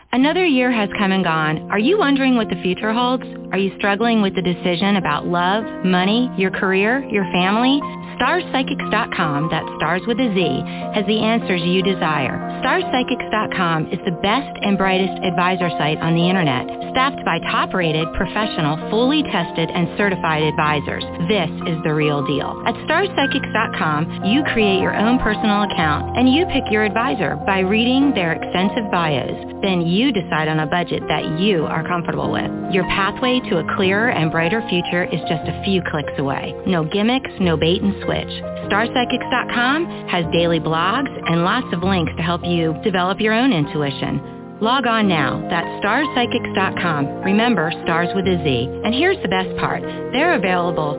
Another year has come and gone. Are you wondering what the future holds? Are you struggling with the decision about love, money, your career, your family? StarsPsychics.com, that's stars with a Z, has the answers you desire. StarsPsychics.com is the best and brightest advisor site on the internet, staffed by top-rated, professional, fully tested, and certified advisors. This is the real deal. At StarsPsychics.com, you create your own personal account, and you pick your advisor by reading their extensive bios. Then you decide on a budget that you are comfortable with. Your pathway to a clearer and brighter future is just a few clicks away. No gimmicks, no bait and switch. StarPsychics.com has daily blogs and lots of links to help you develop your own intuition. Log on now. That's StarPsychics.com. Remember, stars with a Z. And here's the best part. They're available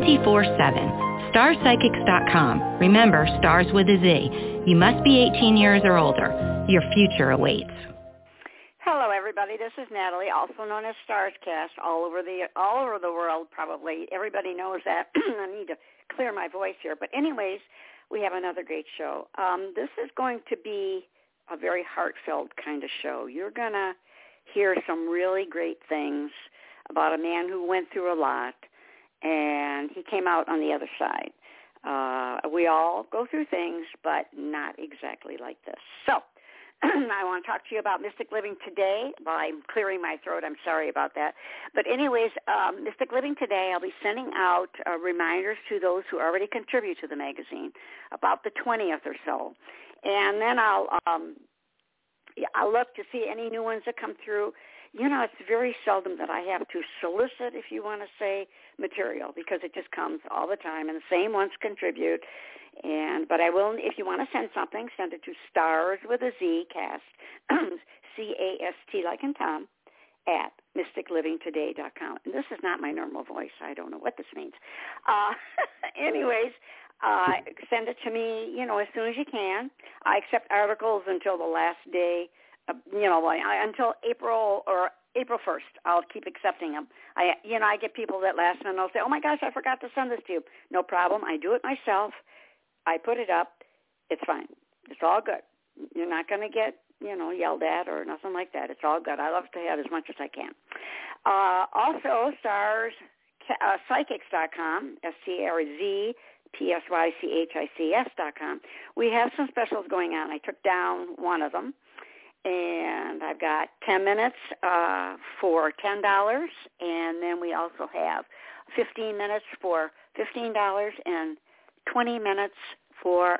24/7. StarPsychics.com. Remember, stars with a Z. You must be 18 years or older. Your future awaits. Hello, everybody. This is Natalie, also known as Starscast, all over the world. Probably everybody knows that. I need to clear my voice here, but anyways, we have another great show. This is going to be a very heartfelt kind of show. You're gonna hear some really great things about a man who went through a lot, and he came out on the other side. We all go through things, but not exactly like this. So I want to talk to you about Mystic Living Today. Well, I'm clearing my throat. I'm sorry about that. But anyways, Mystic Living Today, I'll be sending out reminders to those who already contribute to the magazine about the 20th or so. And then I'll look to see any new ones that come through. You know, it's very seldom that I have to solicit, if you want to say, material, because it just comes all the time, and the same ones contribute. But I will, if you want to send something, send it to stars with a Z, cast, C-A-S-T like in Tom, at mysticlivingtoday.com. And this is not my normal voice. I don't know what this means. Anyways, send it to me, as soon as you can. I accept articles until the last day, until April 1st. I'll keep accepting them. I get people that last minute will say, oh, my gosh, I forgot to send this to you. No problem. I do it myself. I put it up. It's fine. It's all good. You're not going to get, yelled at or nothing like that. It's all good. I love to have as much as I can. Also, StarsPsychics.com, StarsPsychics.com. We have some specials going on. I took down one of them, and I've got 10 minutes for $10, and then we also have 15 minutes for $15 and 25 minutes for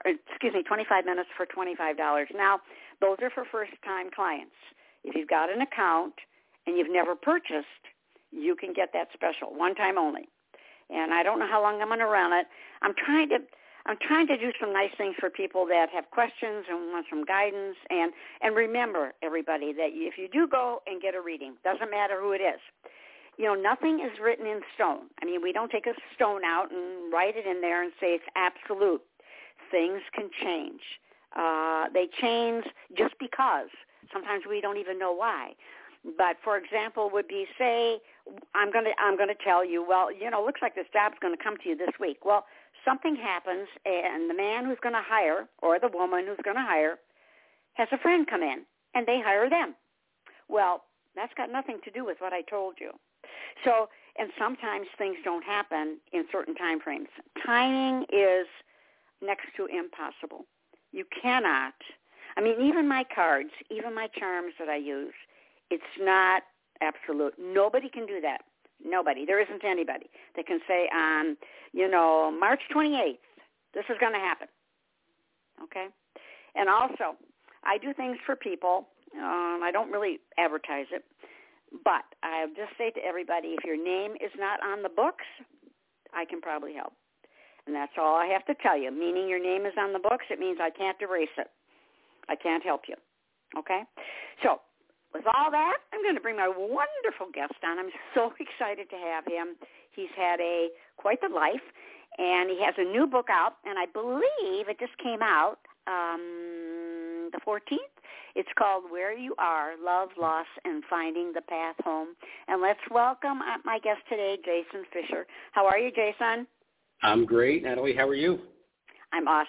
$25. Now, those are for first-time clients. If you've got an account and you've never purchased, you can get that special, one time only. And I don't know how long I'm going to run it. I'm trying to do some nice things for people that have questions and want some guidance. And remember, everybody, that if you do go and get a reading, doesn't matter who it is, nothing is written in stone. I mean, we don't take a stone out and write it in there and say it's absolute. Things can change. They change just because. Sometimes we don't even know why. But for example, would be, say, I'm going to tell you, well, looks like this job's going to come to you this week. Well, something happens, and the man who's going to hire or the woman who's going to hire has a friend come in, and they hire them. Well, that's got nothing to do with what I told you. So, and sometimes things don't happen in certain time frames. Timing is next to impossible. You cannot, even my cards, even my charms that I use, it's not absolute. Nobody can do that. Nobody. There isn't anybody that can say on, March 28th, this is going to happen. Okay? And also, I do things for people. I don't really advertise it. But I'll just say to everybody, if your name is not on the books, I can probably help. And that's all I have to tell you. Meaning your name is on the books, it means I can't erase it. I can't help you. Okay? So with all that, I'm going to bring my wonderful guest on. I'm so excited to have him. He's had quite the life, and he has a new book out, and I believe it just came out the 14th. It's called Where You Are, Love, Loss, and Finding the Path Home. And let's welcome my guest today, Jason Fisher. How are you, Jason? I'm great, Natalie. How are you? I'm awesome.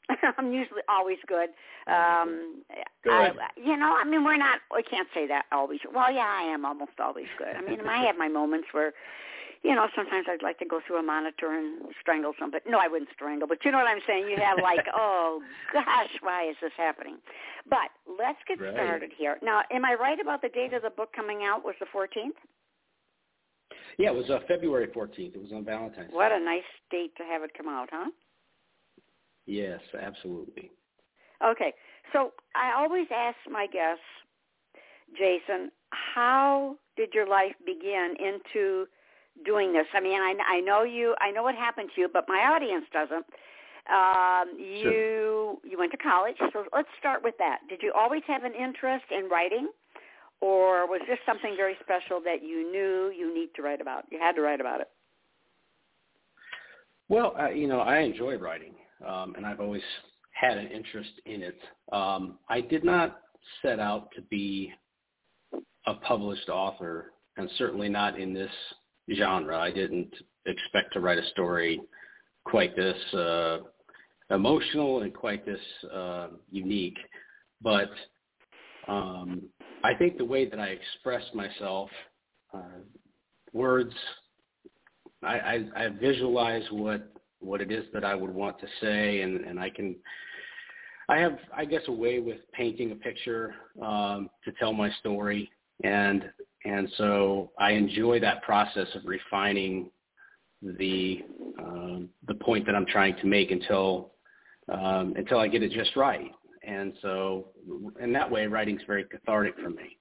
I'm usually always good. Good. We can't say that always. Well, yeah, I am almost always good. I mean, I have my moments where, sometimes I'd like to go through a monitor and strangle somebody. No, I wouldn't strangle, but you know what I'm saying? You have like, oh, gosh, why is this happening? But let's get started here. Now, am I right about the date of the book coming out was the 14th? Yeah, it was February 14th. It was on Valentine's Day. What a nice date to have it come out, huh? Yes, absolutely. Okay, so I always ask my guests, Jason, how did your life begin into doing this? I mean, I know what happened to you, but my audience doesn't. You went to college, so let's start with that. Did you always have an interest in writing, or was this something very special that you knew you need to write about? You had to write about it. Well, I enjoy writing, and I've always had an interest in it. I did not set out to be a published author, and certainly not in this genre. I didn't expect to write a story quite this emotional and quite this unique. But I think the way that I expressed myself, words, I visualize what it is that I would want to say, and I have, I guess, a way with painting a picture to tell my story, and so I enjoy that process of refining the point that I'm trying to make until I get it just right. And so, in that way, writing's very cathartic for me.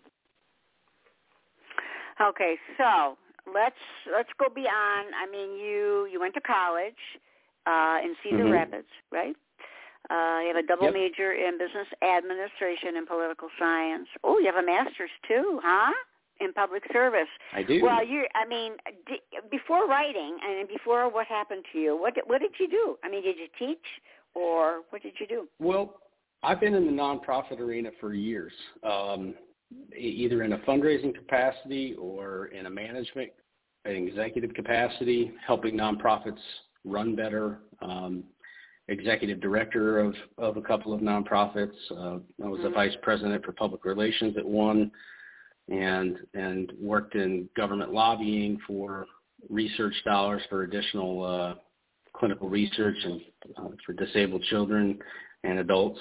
Okay, so let's go beyond. I mean, you went to college in Cedar Rapids, right? You have a double major in business administration and political science. Oh, you have a master's too, huh? In public service. I do. Well, before writing and before what happened to you, what did you do? I mean, did you teach or what did you do? Well, I've been in the nonprofit arena for years, either in a fundraising capacity or in a management and executive capacity, helping nonprofits run better. Executive director of a couple of nonprofits. I was a vice president for public relations at one, and worked in government lobbying for research dollars for additional clinical research and for disabled children and adults.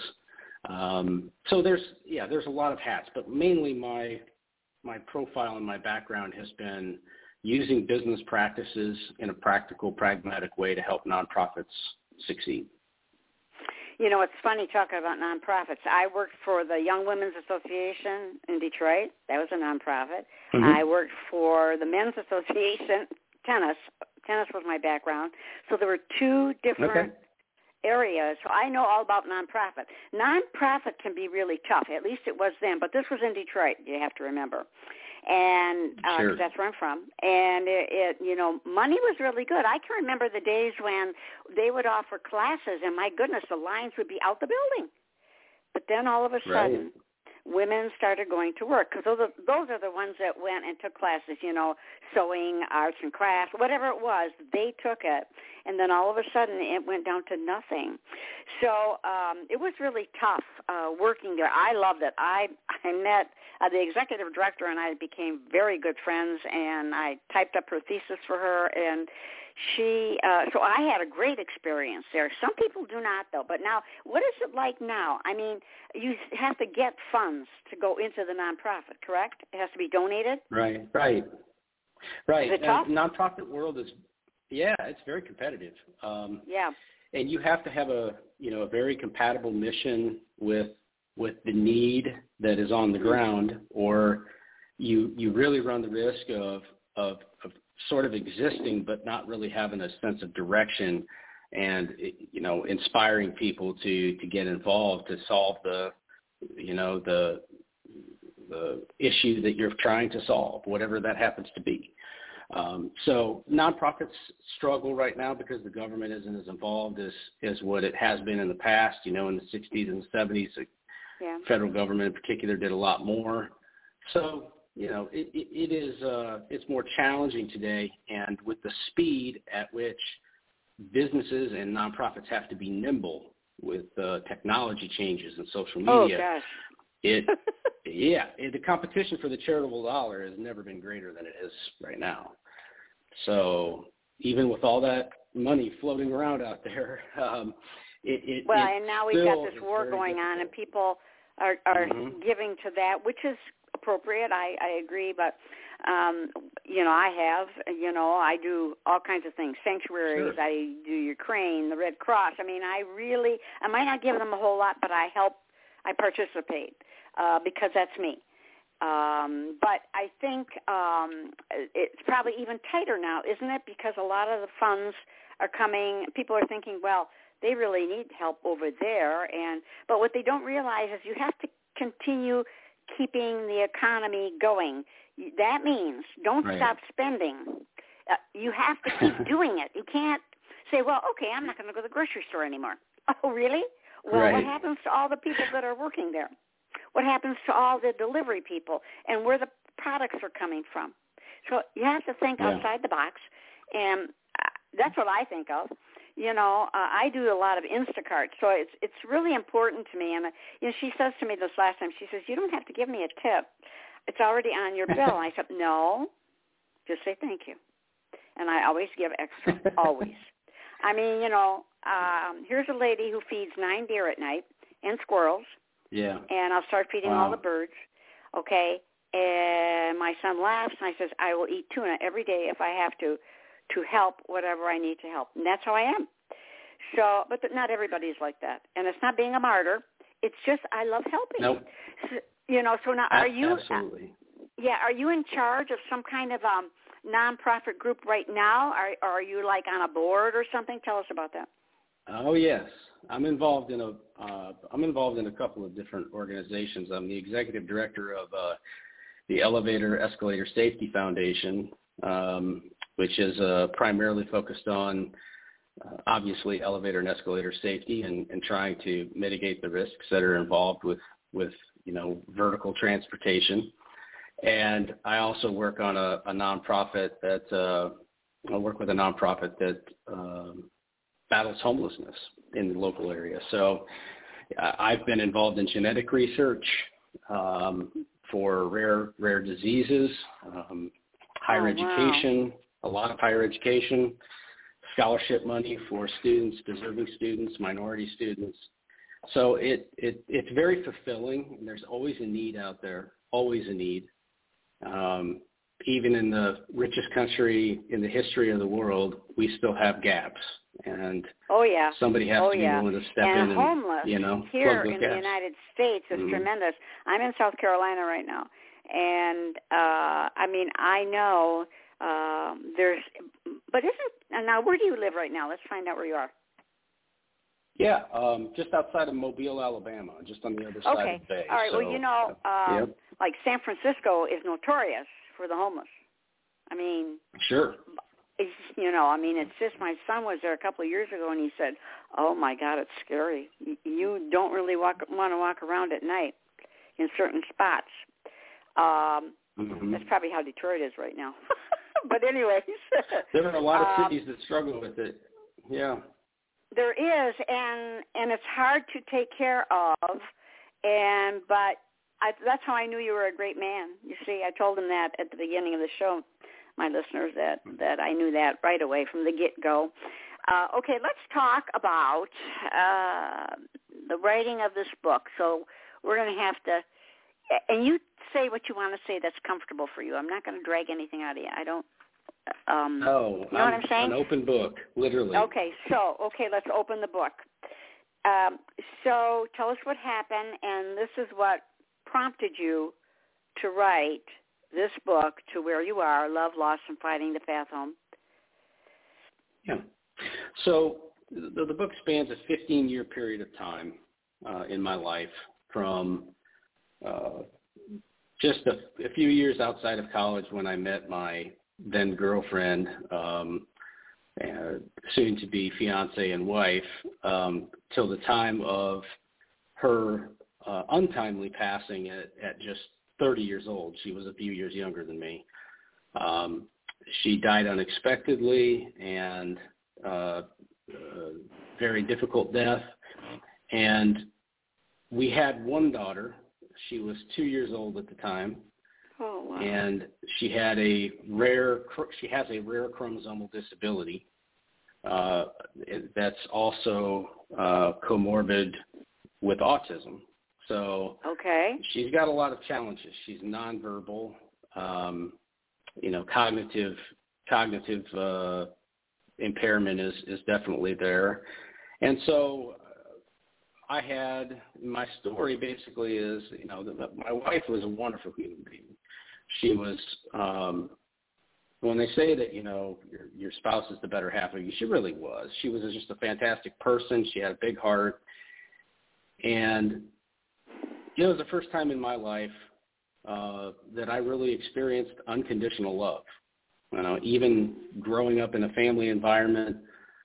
So there's a lot of hats, but mainly my profile and my background has been using business practices in a practical, pragmatic way to help nonprofits succeed. You know, it's funny talking about nonprofits. I worked for the Young Women's Association in Detroit. That was a nonprofit. I worked for the Men's Association, tennis. Tennis was my background. So there were two different areas. So I know all about nonprofit. Nonprofit can be really tough. At least it was then. But this was in Detroit, you have to remember. And 'cause that's where I'm from. And it money was really good. I can remember the days when they would offer classes, and my goodness, the lines would be out the building. But then all of a sudden, women started going to work, because those are the ones that went and took classes, sewing, arts and crafts, whatever it was, they took it. And then all of a sudden it went down to nothing. So it was really tough working there. I loved it. I met the executive director, and I became very good friends, and I typed up her thesis for her, and so I had a great experience there. Some people do not, though. But now, what is it like now? I mean, you have to get funds to go into the nonprofit, correct? It has to be donated? Right. Is it tough? Nonprofit world is, it's very competitive. And you have to have a very compatible mission with the need that is on the ground, or you really run the risk of sort of existing but not really having a sense of direction, and inspiring people to get involved to solve the issue that you're trying to solve, whatever that happens to be. So nonprofits struggle right now because the government isn't as involved as what it has been in the past. In the 60s and 70s, the federal government in particular did a lot more. So it's more challenging today, and with the speed at which businesses and nonprofits have to be nimble, with technology changes and social Oh, media, gosh. the competition for the charitable dollar has never been greater than it is right now. So even with all that money floating around out there, and now we've got this war going on, and people are giving to that, which is appropriate. I agree, but I do all kinds of things, sanctuaries. Sure. I do Ukraine, the Red Cross. I mean, I might not give them a whole lot, but I participate because that's me. But I think it's probably even tighter now, isn't it? Because a lot of the funds are coming. People are thinking, well, they really need help over there. But what they don't realize is you have to continue keeping the economy going. That means don't stop spending. You have to keep doing it. You can't say, well, okay, I'm not going to go to the grocery store anymore. Oh, really? Well, what happens to all the people that are working there? What happens to all the delivery people and where the products are coming from? So you have to think outside the box, and that's what I think of. I do a lot of Instacart, so it's really important to me. And she says to me this last time, she says, you don't have to give me a tip. It's already on your bill. And I said, no, just say thank you. And I always give extra, always. I mean, here's a lady who feeds 9 deer at night and squirrels. Yeah. And I'll start feeding all the birds, okay? And my son laughs, and I says, I will eat tuna every day if I have to help whatever I need to help. And that's how I am. So, but not everybody's like that. And it's not being a martyr. It's just I love helping. Nope. So, so now are you Absolutely. Are you in charge of some kind of nonprofit group right now? Or are you like on a board or something? Tell us about that. Oh, yes. I'm involved in a couple of different organizations. I'm the executive director of the Elevator Escalator Safety Foundation, which is primarily focused on obviously elevator and escalator safety and trying to mitigate the risks that are involved with vertical transportation. And I also work on a nonprofit that battles homelessness in the local area. So I've been involved in genetic research for rare diseases, higher education, a lot of higher education, scholarship money for students, deserving students, minority students. So it's very fulfilling, and there's always a need out there, always a need. Even in the richest country in the history of the world, we still have gaps. And somebody has to be willing to step in and homeless here in the United States is tremendous. I'm in South Carolina right now, and I know now where do you live right now? Let's find out where you are. Yeah, just outside of Mobile, Alabama, just on the other side of the bay. All right. So, like San Francisco is notorious for the homeless. I mean, sure. It's just my son was there a couple of years ago, and he said, "Oh my God, it's scary. You don't really want to walk around at night in certain spots." That's probably how Detroit is right now. But anyways, there are a lot of cities that struggle with it. Yeah, there is, and it's hard to take care of. But that's how I knew you were a great man. You see, I told him that at the beginning of the show. My listeners, that I knew that right away from the get-go. Okay, let's talk about the writing of this book. So we're going to have to, and you say what you want to say that's comfortable for you. I'm not going to drag anything out of you. I don't. No, you know what I'm saying? An open book, literally. Okay, let's open the book. So tell us what happened, and this is what prompted you to write this book to where you are, Love, Loss, and Fighting the Path Home. Yeah. So the book spans a 15-year period of time in my life, from just a few years outside of college when I met my then girlfriend, soon to be fiance and wife, till the time of her untimely passing at just 30 years old. She was a few years younger than me. She died unexpectedly, and very difficult death. And we had one daughter. She was 2 years old at the time. Oh, wow. And she has a rare chromosomal disability that's also comorbid with autism. So okay. She's got a lot of challenges. She's nonverbal, cognitive impairment is definitely there. And so my story basically is, my wife was a wonderful human being. She was, when they say that, your spouse is the better half of you, she really was. She was just a fantastic person. She had a big heart. And it was the first time in my life that I really experienced unconditional love. Even growing up in a family environment,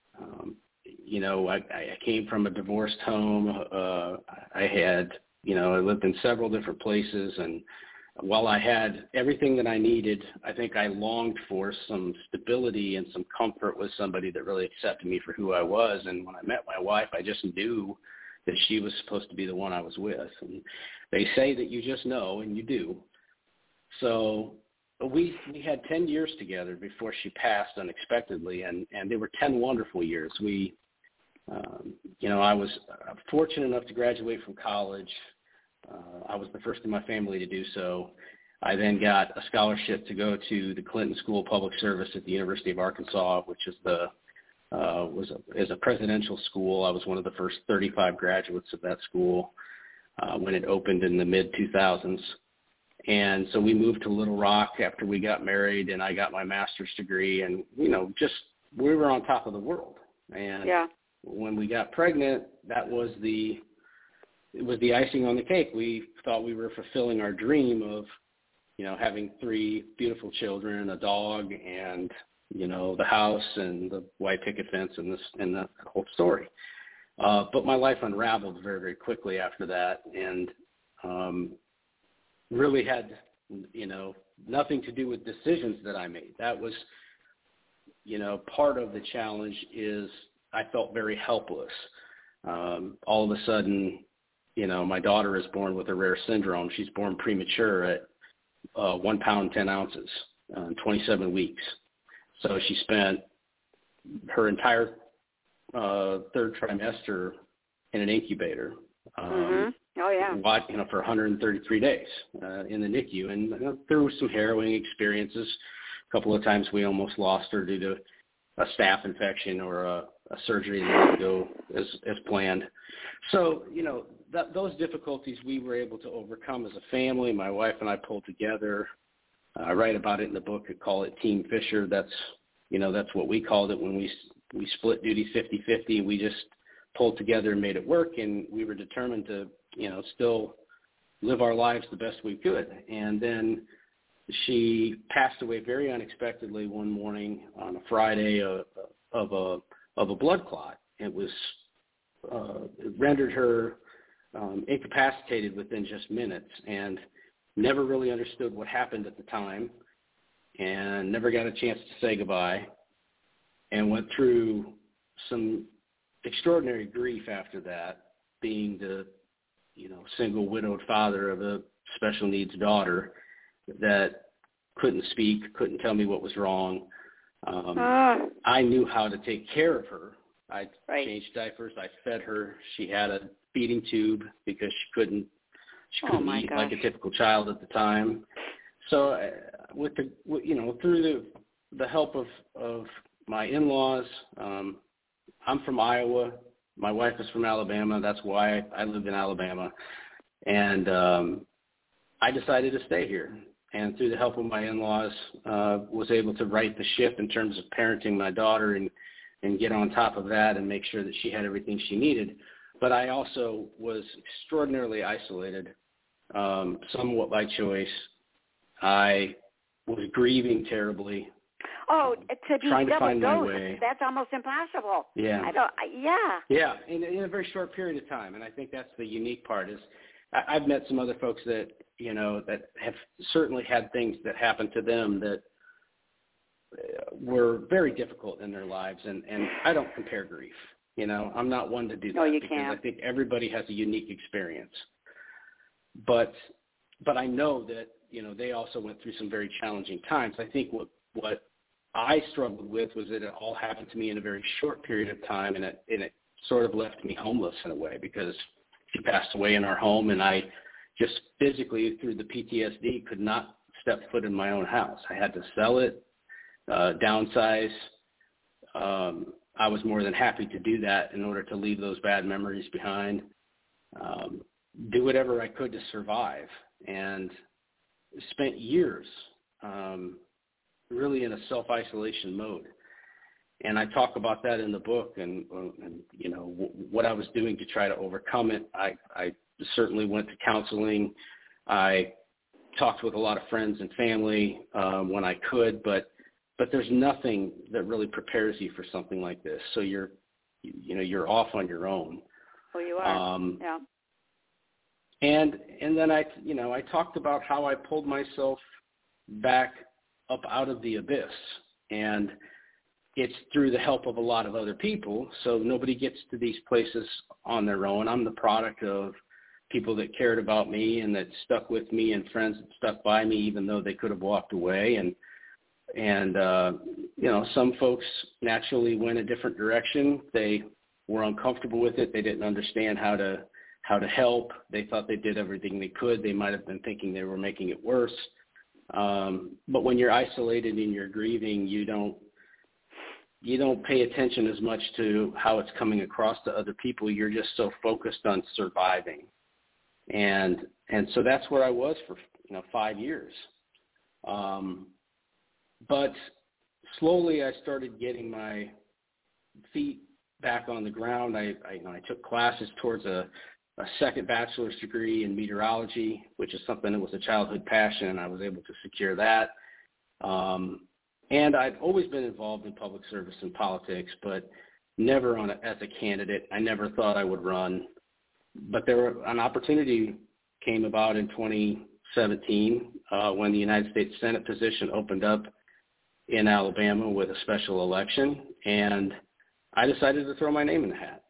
I came from a divorced home. I lived in several different places, and while I had everything that I needed, I think I longed for some stability and some comfort with somebody that really accepted me for who I was. And when I met my wife, I just knew that she was supposed to be the one I was with. And they say that you just know, and you do. So we had 10 years together before she passed unexpectedly, and they were 10 wonderful years. I was fortunate enough to graduate from college. I was the first in my family to do so. I then got a scholarship to go to the Clinton School of Public Service at the University of Arkansas, which is is a presidential school. I was one of the first 35 graduates of that school when it opened in the mid-2000s. And so we moved to Little Rock after we got married, and I got my master's degree, and, we were on top of the world. And when we got pregnant, it was the icing on the cake. We thought we were fulfilling our dream of, having 3 beautiful children, a dog, and, the house and the white picket fence and the whole story. But my life unraveled very, very quickly after that, and really had, nothing to do with decisions that I made. That was, part of the challenge is I felt very helpless. All of a sudden, my daughter is born with a rare syndrome. She's born premature at 1 pound, 10 ounces, 27 weeks. So she spent her entire third trimester in an incubator. Oh, yeah. For 133 days in the NICU, and through some harrowing experiences. A couple of times we almost lost her due to a staph infection or a surgery that didn't go as planned. So, those difficulties we were able to overcome as a family. My wife and I pulled together. I write about it in the book. I call it Team Fisher. That's what we called it when we split duties 50-50. We just pulled together and made it work, and we were determined to, still live our lives the best we could. And then she passed away very unexpectedly one morning on a Friday of a blood clot. It rendered her incapacitated within just minutes, and never really understood what happened at the time, and never got a chance to say goodbye, and went through some extraordinary grief after that, being the single widowed father of a special needs daughter that couldn't speak, couldn't tell me what was wrong. I knew how to take care of her. I changed diapers. I fed her. She had a feeding tube because she couldn't eat like a typical child at the time. So through the help of my in-laws, I'm from Iowa. My wife is from Alabama. That's why I lived in Alabama. And I decided to stay here. And through the help of my in-laws, was able to right the ship in terms of parenting my daughter and get on top of that and make sure that she had everything she needed. But I also was extraordinarily isolated, somewhat by choice. I was grieving terribly. Oh, to be trying to find my double way. That's almost impossible. Yeah. Yeah, in a very short period of time. And I think that's the unique part is I've met some other folks that, that have certainly had things that happened to them that were very difficult in their lives. And I don't compare grief. I'm not one to do that. No, you because can't. I think everybody has a unique experience. But I know that, they also went through some very challenging times. I think what I struggled with was that it all happened to me in a very short period of time, and it sort of left me homeless in a way, because she passed away in our home, and I just physically, through the PTSD, could not step foot in my own house. I had to sell it, downsize. I was more than happy to do that in order to leave those bad memories behind, do whatever I could to survive, and spent years really in a self-isolation mode. And I talk about that in the book, and what I was doing to try to overcome it. I certainly went to counseling. I talked with a lot of friends and family when I could, but there's nothing that really prepares you for something like this. So you're off on your own. Oh, you are. Yeah. And then I talked about how I pulled myself back up out of the abyss, and it's through the help of a lot of other people. So nobody gets to these places on their own. I'm the product of people that cared about me and that stuck with me, and friends that stuck by me even though they could have walked away. And some folks naturally went a different direction. They were uncomfortable with it. They didn't understand how to help. They thought they did everything they could. They might have been thinking they were making it worse. But when you're isolated and you're grieving, you don't pay attention as much to how it's coming across to other people. You're just so focused on surviving. And so that's where I was for 5 years. But slowly I started getting my feet back on the ground. I took classes towards a second bachelor's degree in meteorology, which is something that was a childhood passion, and I was able to secure that. And I'd always been involved in public service and politics, but never as a candidate. I never thought I would run. But an opportunity came about in 2017 when the United States Senate position opened up in Alabama with a special election, and I decided to throw my name in the hat.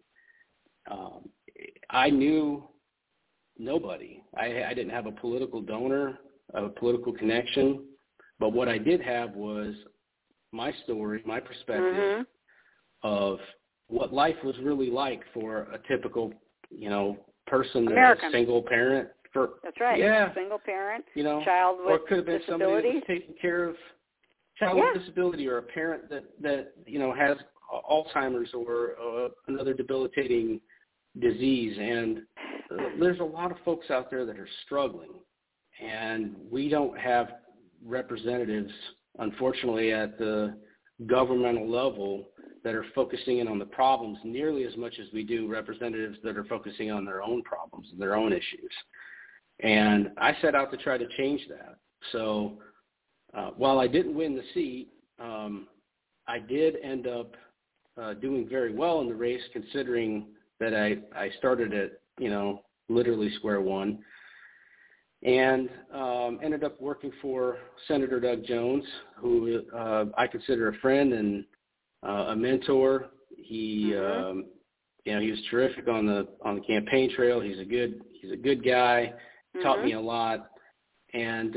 I knew nobody. I didn't have a political donor, a political connection, but what I did have was my story, my perspective of what life was really like for a typical, person, American. A single parent. That's right. Yeah. Single parent, child with or it could have been disability. Somebody that was taking care of child with disability, or a parent that has Alzheimer's or another debilitating disease. And there's a lot of folks out there that are struggling, and we don't have representatives, unfortunately, at the governmental level that are focusing in on the problems nearly as much as we do representatives that are focusing on their own problems and their own issues. And I set out to try to change that. So while I didn't win the seat, I did end up doing very well in the race, considering that I started at, literally square one, and ended up working for Senator Doug Jones, who I consider a friend and a mentor. He he was terrific on the campaign trail. He's a good guy. Taught me a lot. And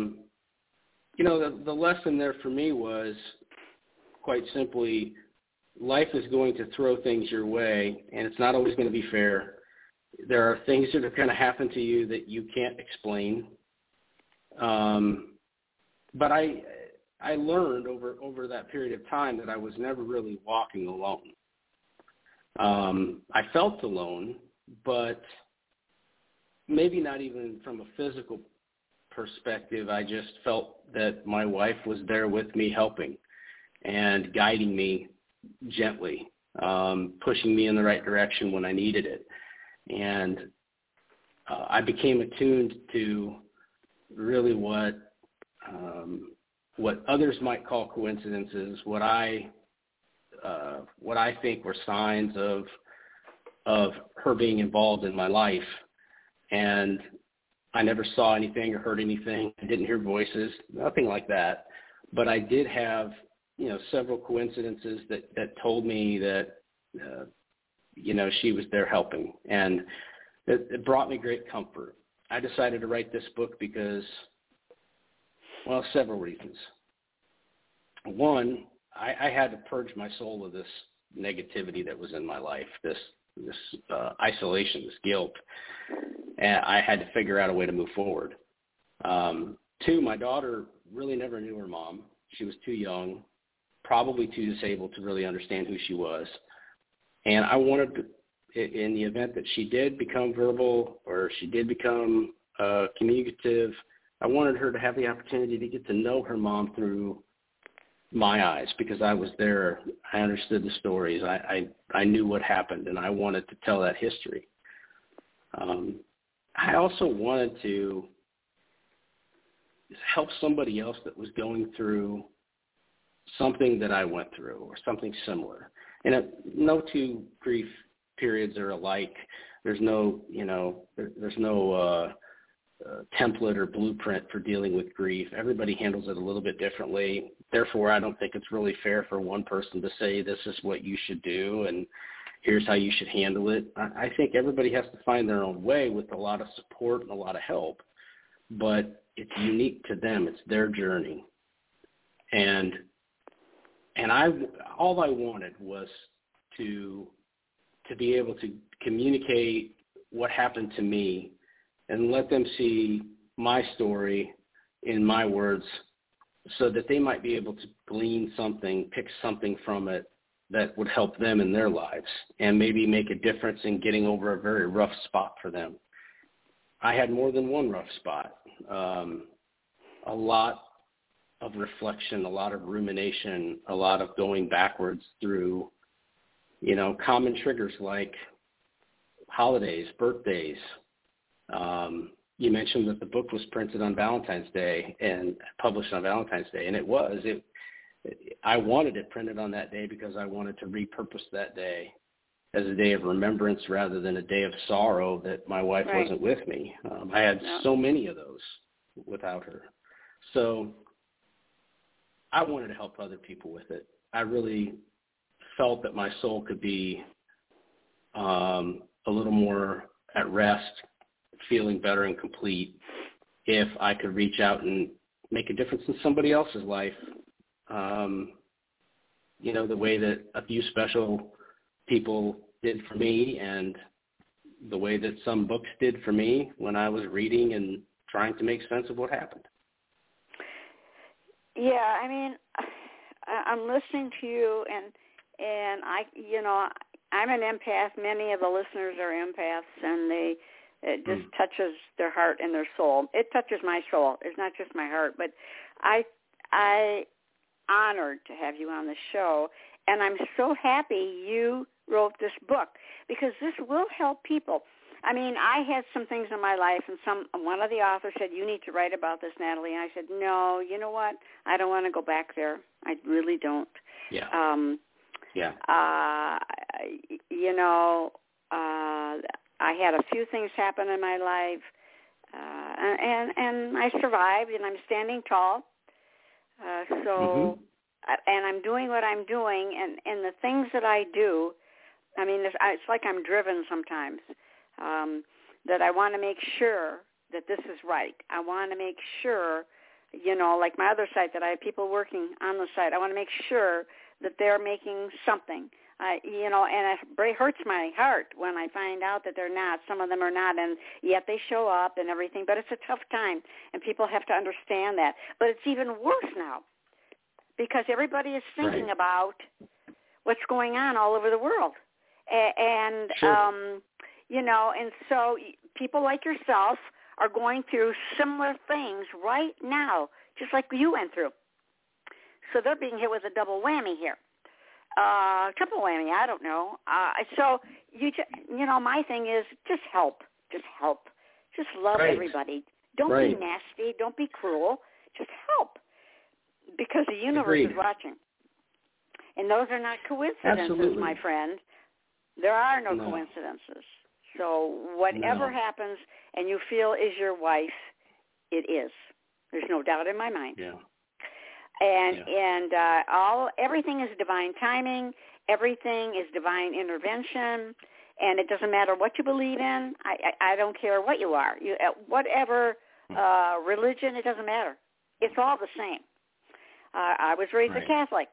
the lesson there for me was quite simply, life is going to throw things your way, and it's not always going to be fair. There are things that are going to happen to you that you can't explain. But I learned over that period of time that I was never really walking alone. I felt alone, but maybe not even from a physical perspective. I just felt that my wife was there with me, helping and guiding me gently, pushing me in the right direction when I needed it. And I became attuned to really what others might call coincidences, what I think were signs of her being involved in my life. And I never saw anything or heard anything. I didn't hear voices, nothing like that. But I did have, several coincidences that told me that she was there helping. And it brought me great comfort. I decided to write this book because, well, several reasons. One, I had to purge my soul of this negativity that was in my life, this isolation, this guilt, and I had to figure out a way to move forward. Two, my daughter really never knew her mom. She was too young, probably too disabled to really understand who she was. And I wanted to, in the event that she did become verbal or she did become communicative, I wanted her to have the opportunity to get to know her mom through my eyes, because I was there. I understood the stories. I knew what happened, and I wanted to tell that history. I also wanted to help somebody else that was going through something that I went through or something similar. And no two grief periods are alike. There's no, there's no template or blueprint for dealing with grief. Everybody handles it a little bit differently. Therefore, I don't think it's really fair for one person to say this is what you should do and here's how you should handle it. I think everybody has to find their own way with a lot of support and a lot of help, but it's unique to them. It's their journey. And all I wanted was to be able to communicate what happened to me and let them see my story in my words so that they might be able to glean something, pick something from it that would help them in their lives and maybe make a difference in getting over a very rough spot for them. I had more than one rough spot. A lot of reflection, a lot of rumination, a lot of going backwards through, common triggers like holidays, birthdays. You mentioned that the book was printed on Valentine's Day and published on Valentine's Day, and it was. I wanted it printed on that day because I wanted to repurpose that day as a day of remembrance rather than a day of sorrow that my wife wasn't with me. I had so many of those without her. So I wanted to help other people with it. I really felt that my soul could be a little more at rest, feeling better and complete if I could reach out and make a difference in somebody else's life. The way that a few special people did for me and the way that some books did for me when I was reading and trying to make sense of what happened. Yeah, I'm listening to you and I'm an empath. Many of the listeners are empaths, and it just touches their heart and their soul. It touches my soul. It's not just my heart, but I honored to have you on the show, and I'm so happy you wrote this book because this will help people. I had some things in my life, and one of the authors said, you need to write about this, Natalie. And I said, no, you know what? I don't want to go back there. I really don't. Yeah. I had a few things happen in my life, and I survived, and I'm standing tall. And I'm doing what I'm doing, and the things that I do, it's like I'm driven sometimes, that I want to make sure that this is right. I want to make sure, like my other site that I have people working on the site, I want to make sure that they're making something. And it hurts my heart when I find out that they're not. Some of them are not, and yet they show up and everything. But it's a tough time, and people have to understand that. But it's even worse now because everybody is thinking about what's going on all over the world. And and so people like yourself are going through similar things right now, just like you went through. So they're being hit with a double whammy here. Triple whammy, I don't know. So my thing is just help. Just love everybody. Don't be nasty. Don't be cruel. Just help, because the universe is watching. And those are not coincidences, my friend. There are no coincidences. So whatever happens and you feel is your wife, it is. There's no doubt in my mind. Yeah. And everything is divine timing, Everything is divine intervention, and it doesn't matter what you believe in. I don't care what you are. Whatever religion, it doesn't matter. It's all the same. I was raised a Catholic.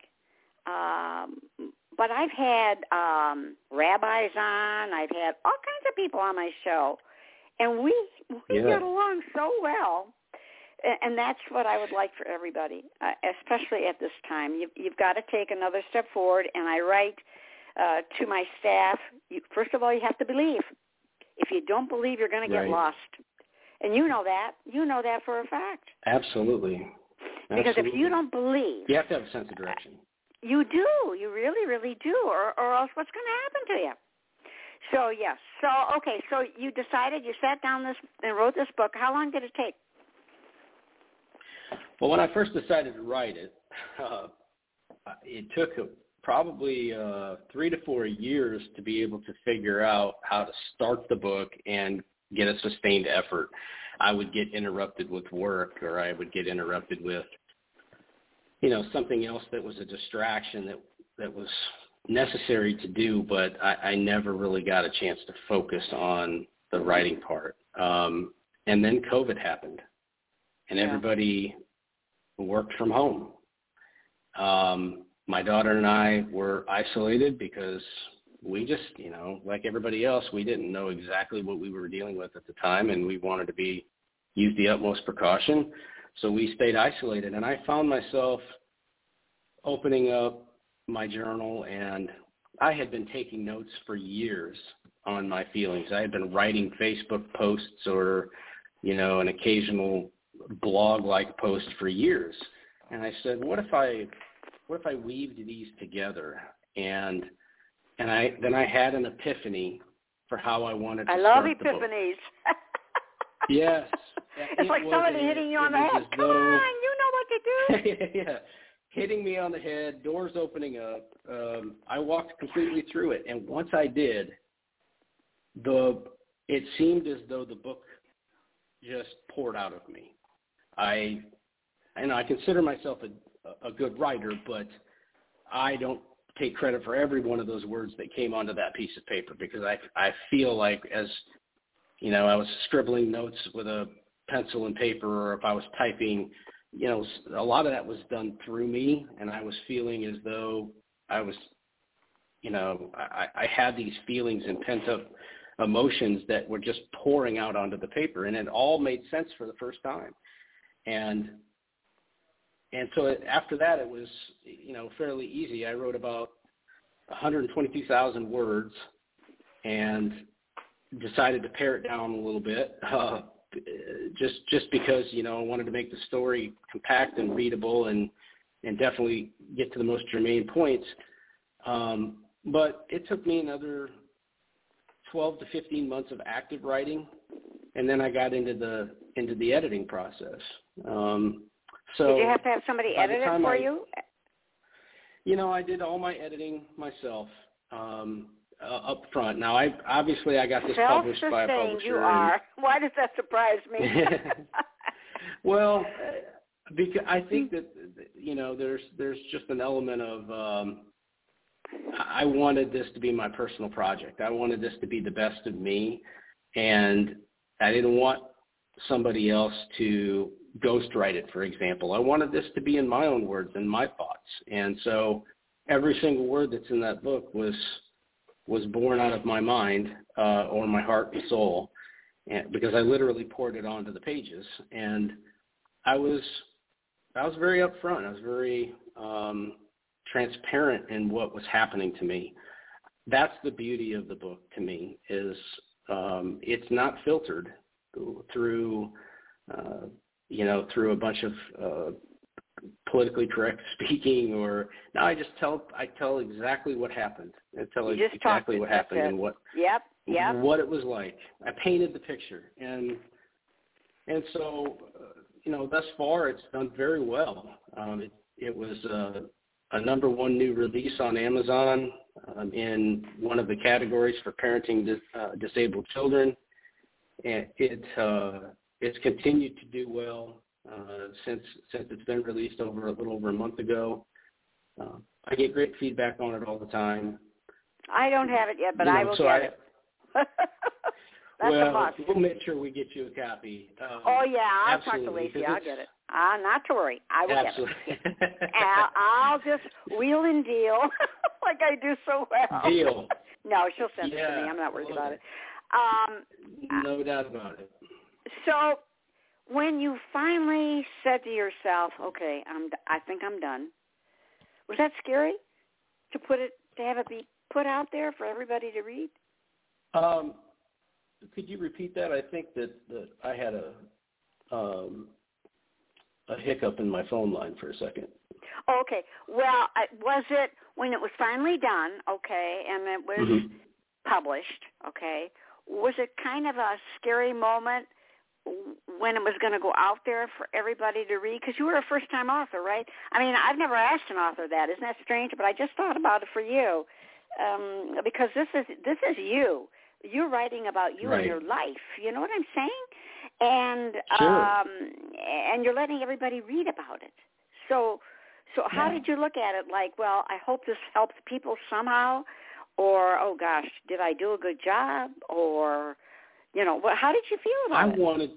But I've had rabbis on. I've had all kinds of people on my show. And we get along so well. And that's what I would like for everybody, especially at this time. You've got to take another step forward. And I write to my staff, first of all, you have to believe. If you don't believe, you're going to get lost. And you know that. You know that for a fact. Absolutely. Because if you don't believe, you have to have a sense of direction. You do. You really, really do. Or else what's going to happen to you? So, yes. So, okay. So you decided, you sat down and wrote this book. How long did it take? Well, when I first decided to write it, it took probably 3 to 4 years to be able to figure out how to start the book and get a sustained effort. I would get interrupted with work, or I would get interrupted with, something else that was a distraction that was necessary to do, but I never really got a chance to focus on the writing part. And then COVID happened, and everybody worked from home. My daughter and I were isolated because we just, like everybody else, we didn't know exactly what we were dealing with at the time, and we wanted to use the utmost precaution. So we stayed isolated, and I found myself opening up my journal, and I had been taking notes for years on my feelings. I had been writing Facebook posts or, an occasional blog-like post for years. And I said, what if I weaved these together? And I had an epiphany for how I wanted to start the book. I love epiphanies. Yes. It's like somebody hitting you on the head. Come on, you know what to do. Yeah. Hitting me on the head, doors opening up. I walked completely through it. And once I did, it seemed as though the book just poured out of me. I consider myself a good writer, but I don't take credit for every one of those words that came onto that piece of paper, because I feel like, as I was scribbling notes with a pencil and paper, or if I was typing, a lot of that was done through me, and I was feeling as though I was, I had these feelings and pent-up emotions that were just pouring out onto the paper, and it all made sense for the first time. And so after that, it was, fairly easy. I wrote about 122,000 words and decided to pare it down a little bit, just because, I wanted to make the story compact and readable and definitely get to the most germane points. But it took me another 12 to 15 months of active writing, and then I got into the editing process. So did you have to have somebody edit it for you? I did all my editing myself up front. Now, I got this published by a publisher. You are. Why does that surprise me? Well, because I think that there's just an element of I wanted this to be my personal project. I wanted this to be the best of me, and I didn't want somebody else to ghostwrite it, for example. I wanted this to be in my own words and my thoughts. And so every single word that's in that book was born out of my mind or my heart and soul, because I literally poured it onto the pages. And I was very upfront. I was very transparent in what was happening to me. That's the beauty of the book to me, is it's not filtered through a bunch of politically correct speaking, or no, I tell exactly what happened. I tell exactly what happened and what it was like. I painted the picture, and so thus far it's done very well. It was a number one new release on Amazon in one of the categories for parenting disabled children, and it's continued to do well since it's been released a little over a month ago. I get great feedback on it all the time. I don't have it yet, but I will get it. That's a must. We'll make sure we get you a copy. Oh, yeah, I'll talk to absolutely, Lacey. I'll get it. Not to worry. I will absolutely. get it. I'll just wheel and deal like I do so well. Deal. No, she'll send it to me. I'm not worried about it. No doubt about it. So when you finally said to yourself, okay, I think I'm done, was that scary to have it be put out there for everybody to read? Could you repeat that? I think that I had a hiccup in my phone line for a second. Okay. Well, was it when it was finally done, okay, and it was published, okay, was it kind of a scary moment when it was going to go out there for everybody to read? Because you were a first-time author, right? I mean, I've never asked an author that. Isn't that strange? But I just thought about it for you because this is you. You're writing about you and your life. You know what I'm saying? And sure. And you're letting everybody read about it. So how did you look at it? Like, well, I hope this helps people somehow, or oh gosh, did I do a good job? Or how did you feel about it?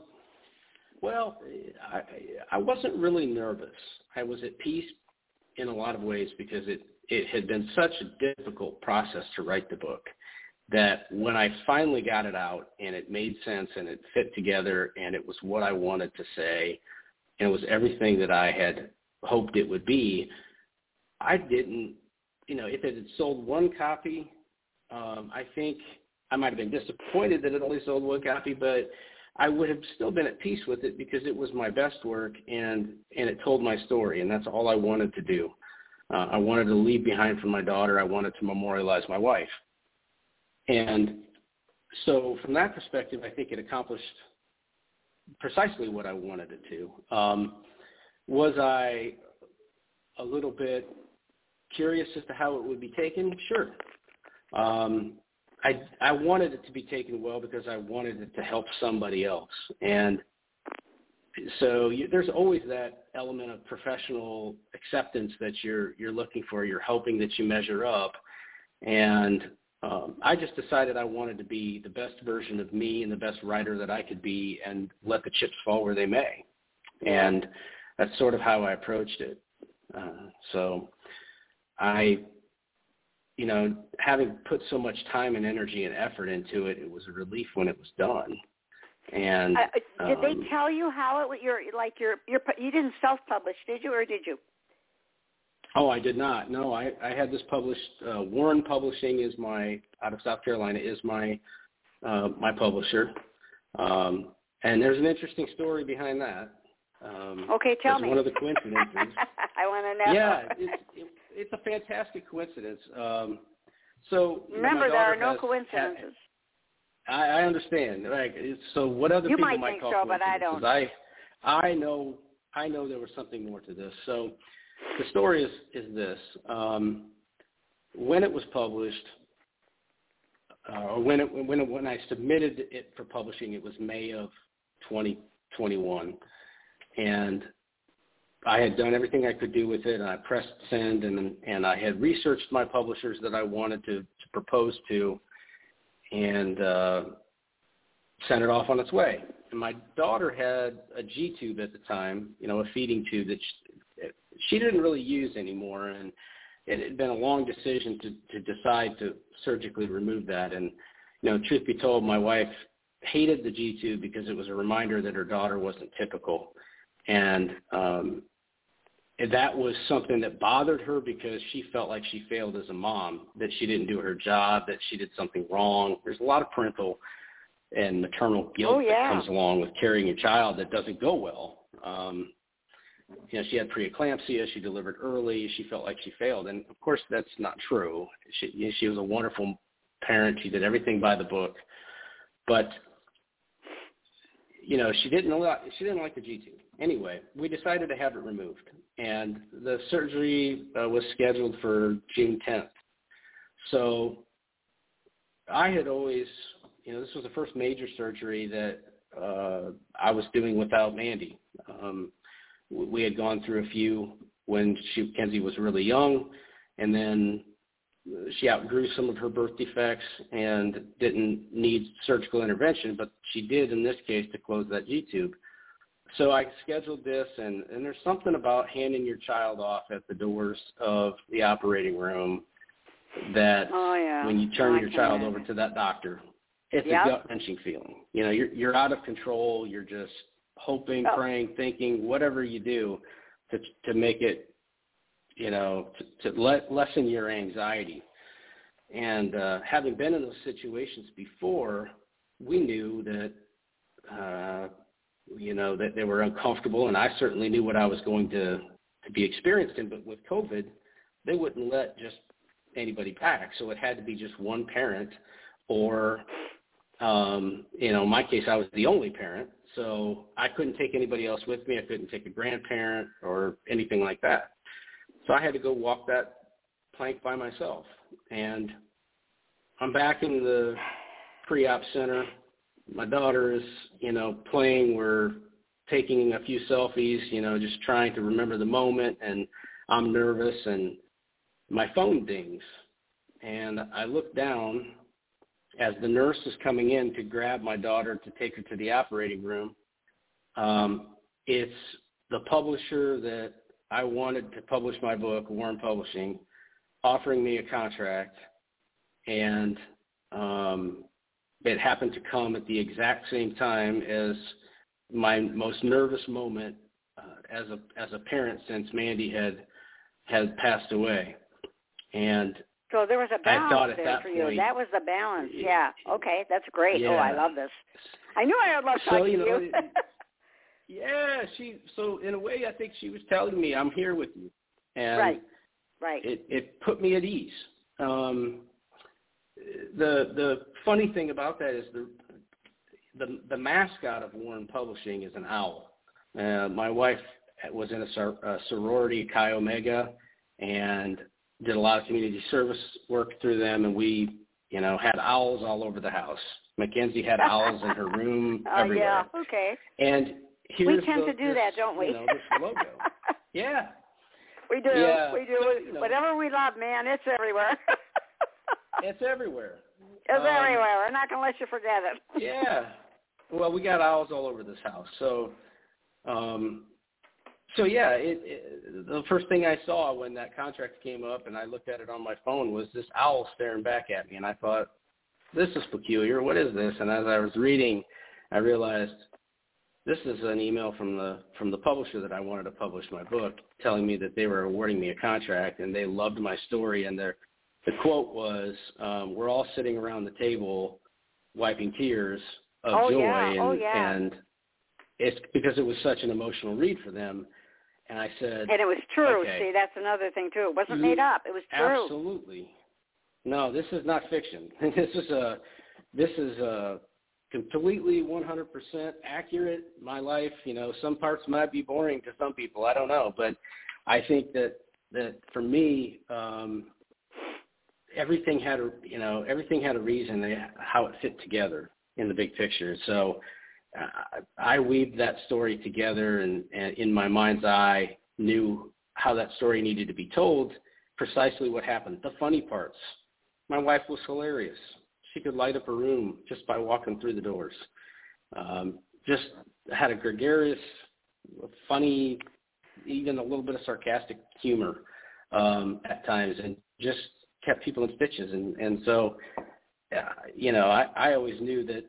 I wasn't really nervous. I was at peace in a lot of ways because it had been such a difficult process to write the book that when I finally got it out and it made sense and it fit together and it was what I wanted to say and it was everything that I had hoped it would be, I didn't, if it had sold one copy, I think I might have been disappointed that it only sold one copy, but I would have still been at peace with it because it was my best work and it told my story, and that's all I wanted to do. I wanted to leave behind for my daughter. I wanted to memorialize my wife. And so from that perspective, I think it accomplished precisely what I wanted it to. Was I a little bit curious as to how it would be taken? Sure. I wanted it to be taken well because I wanted it to help somebody else. And so there's always that element of professional acceptance that you're looking for. You're hoping that you measure up. And I just decided I wanted to be the best version of me and the best writer that I could be and let the chips fall where they may. And that's sort of how I approached it. So having put so much time and energy and effort into it, it was a relief when it was done. And did they tell you how you didn't self-publish, did you, or did you? Oh, I did not. No, I had this published. Warren Publishing out of South Carolina is my publisher. And there's an interesting story behind that. Okay, tell me. One of the coincidences. I want to know. Yeah, it's a fantastic coincidence. So remember, there are no coincidences. I understand. Right. So what other you people might think call so, but I don't. I know there was something more to this. So the story is this: when it was published, or when I submitted it for publishing, it was May of 2021, and I had done everything I could do with it, and I pressed send, and I had researched my publishers that I wanted to propose to, and sent it off on its way. And my daughter had a G-tube at the time, a feeding tube that she didn't really use anymore, and it had been a long decision to decide to surgically remove that. And, truth be told, my wife hated the G-tube because it was a reminder that her daughter wasn't typical. And that was something that bothered her because she felt like she failed as a mom, that she didn't do her job, that she did something wrong. There's a lot of parental and maternal guilt that comes along with carrying a child that doesn't go well. She had preeclampsia. She delivered early. She felt like she failed. And, of course, that's not true. She was a wonderful parent. She did everything by the book. But, she didn't like the G-tube. Anyway, we decided to have it removed. And the surgery was scheduled for June 10th. So I had always, this was the first major surgery that I was doing without Mandy. We had gone through a few when Kenzie was really young, and then she outgrew some of her birth defects and didn't need surgical intervention, but she did in this case to close that G-tube. So I scheduled this, and there's something about handing your child off at the doors of the operating room that when you turn your child over to that doctor, it's a gut-wrenching feeling. You know, you're out of control. You're just hoping, praying, thinking, whatever you do to make it, you know, to lessen your anxiety. And having been in those situations before, we knew that, you know, that they were uncomfortable, and I certainly knew what I was going to be experienced in. But with COVID, they wouldn't let just anybody back, so it had to be just one parent, or, you know, in my case, I was the only parent, so I couldn't take anybody else with me. I couldn't take a grandparent or anything like that. So I had to go walk that plank by myself. And I'm back in the pre-op center. My daughter is, you know, playing. We're taking a few selfies, you know, just trying to remember the moment. And I'm nervous, and my phone dings. And I look down as the nurse is coming in to grab my daughter to take her to the operating room. It's the publisher that I wanted to publish my book, Warren Publishing, offering me a contract, and it happened to come at the exact same time as my most nervous moment as a parent since Mandy had passed away. And so there was a balance there for you. That was the balance. Yeah. Okay, that's great. Yeah. Oh, I love this. I knew I would love talking to you. Yeah, so in a way, I think she was telling me, I'm here with you. And right. It put me at ease. The funny thing about that is the mascot of Warren Publishing is an owl. My wife was in a sorority, Chi Omega, and did a lot of community service work through them, and we, you know, had owls all over the house. Mackenzie had owls in her room everywhere. Yeah, okay. And we tend to do that, don't we? You know, this logo. Yeah. We do. Yeah. We do. So, you know, whatever we love, man, it's everywhere. It's everywhere. It's everywhere. We're not going to let you forget it. Yeah. Well, we got owls all over this house. So, yeah, the first thing I saw when that contract came up and I looked at it on my phone was this owl staring back at me. And I thought, this is peculiar. What is this? And as I was reading, I realized this is an email from the publisher that I wanted to publish my book, telling me that they were awarding me a contract and they loved my story. And the quote was, we're all sitting around the table wiping tears of joy. Yeah. And it's because it was such an emotional read for them. And I said, and it was true. Okay. See, that's another thing too. It wasn't made up. It was true. Absolutely. No, this is not fiction. This is a completely 100% accurate. My life, you know, some parts might be boring to some people. I don't know, but I think that for me, everything had a reason how it fit together in the big picture. So I weaved that story together, and in my mind's eye knew how that story needed to be told, precisely what happened. The funny parts. My wife was hilarious. She could light up a room just by walking through the doors. Just had a gregarious, funny, even a little bit of sarcastic humor at times, and just kept people in stitches. And so, you know, I always knew that,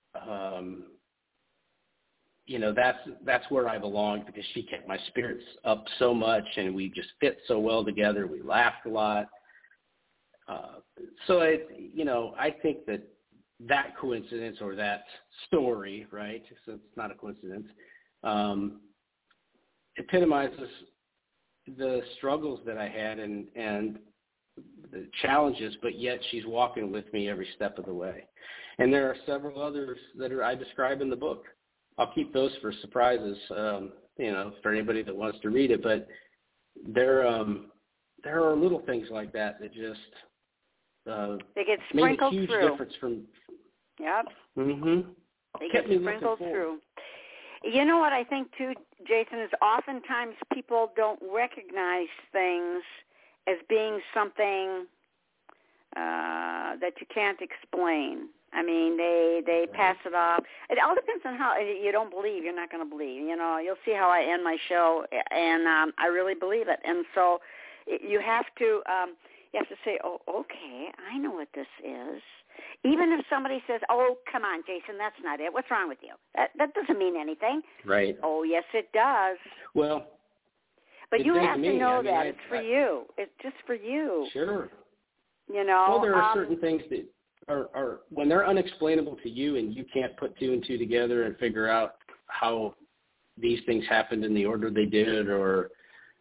you know, that's where I belonged, because she kept my spirits up so much, and we just fit so well together. We laughed a lot. So, I think that coincidence, or that story, right, so it's not a coincidence, epitomizes the struggles that I had and the challenges, but yet she's walking with me every step of the way. And there are several others that I describe in the book. I'll keep those for surprises, for anybody that wants to read it. But there are little things like that just they get made sprinkled a huge through. difference from. Yep. Mm-hmm. They get sprinkled through. You know what I think too, Jason, is oftentimes people don't recognize things as being something that you can't explain. I mean, they pass it off. It all depends on how you don't believe. You're not going to believe. You know, you'll see how I end my show, and I really believe it. And so you have to say, oh, okay, I know what this is. Even if somebody says, oh, come on, Jason, that's not it. What's wrong with you? That doesn't mean anything. Right. Oh, yes, it does. Well, but you have to know that it's for you. It's just for you. Sure. You know. Well, there are certain things that are when they're unexplainable to you, and you can't put two and two together and figure out how these things happened in the order they did, or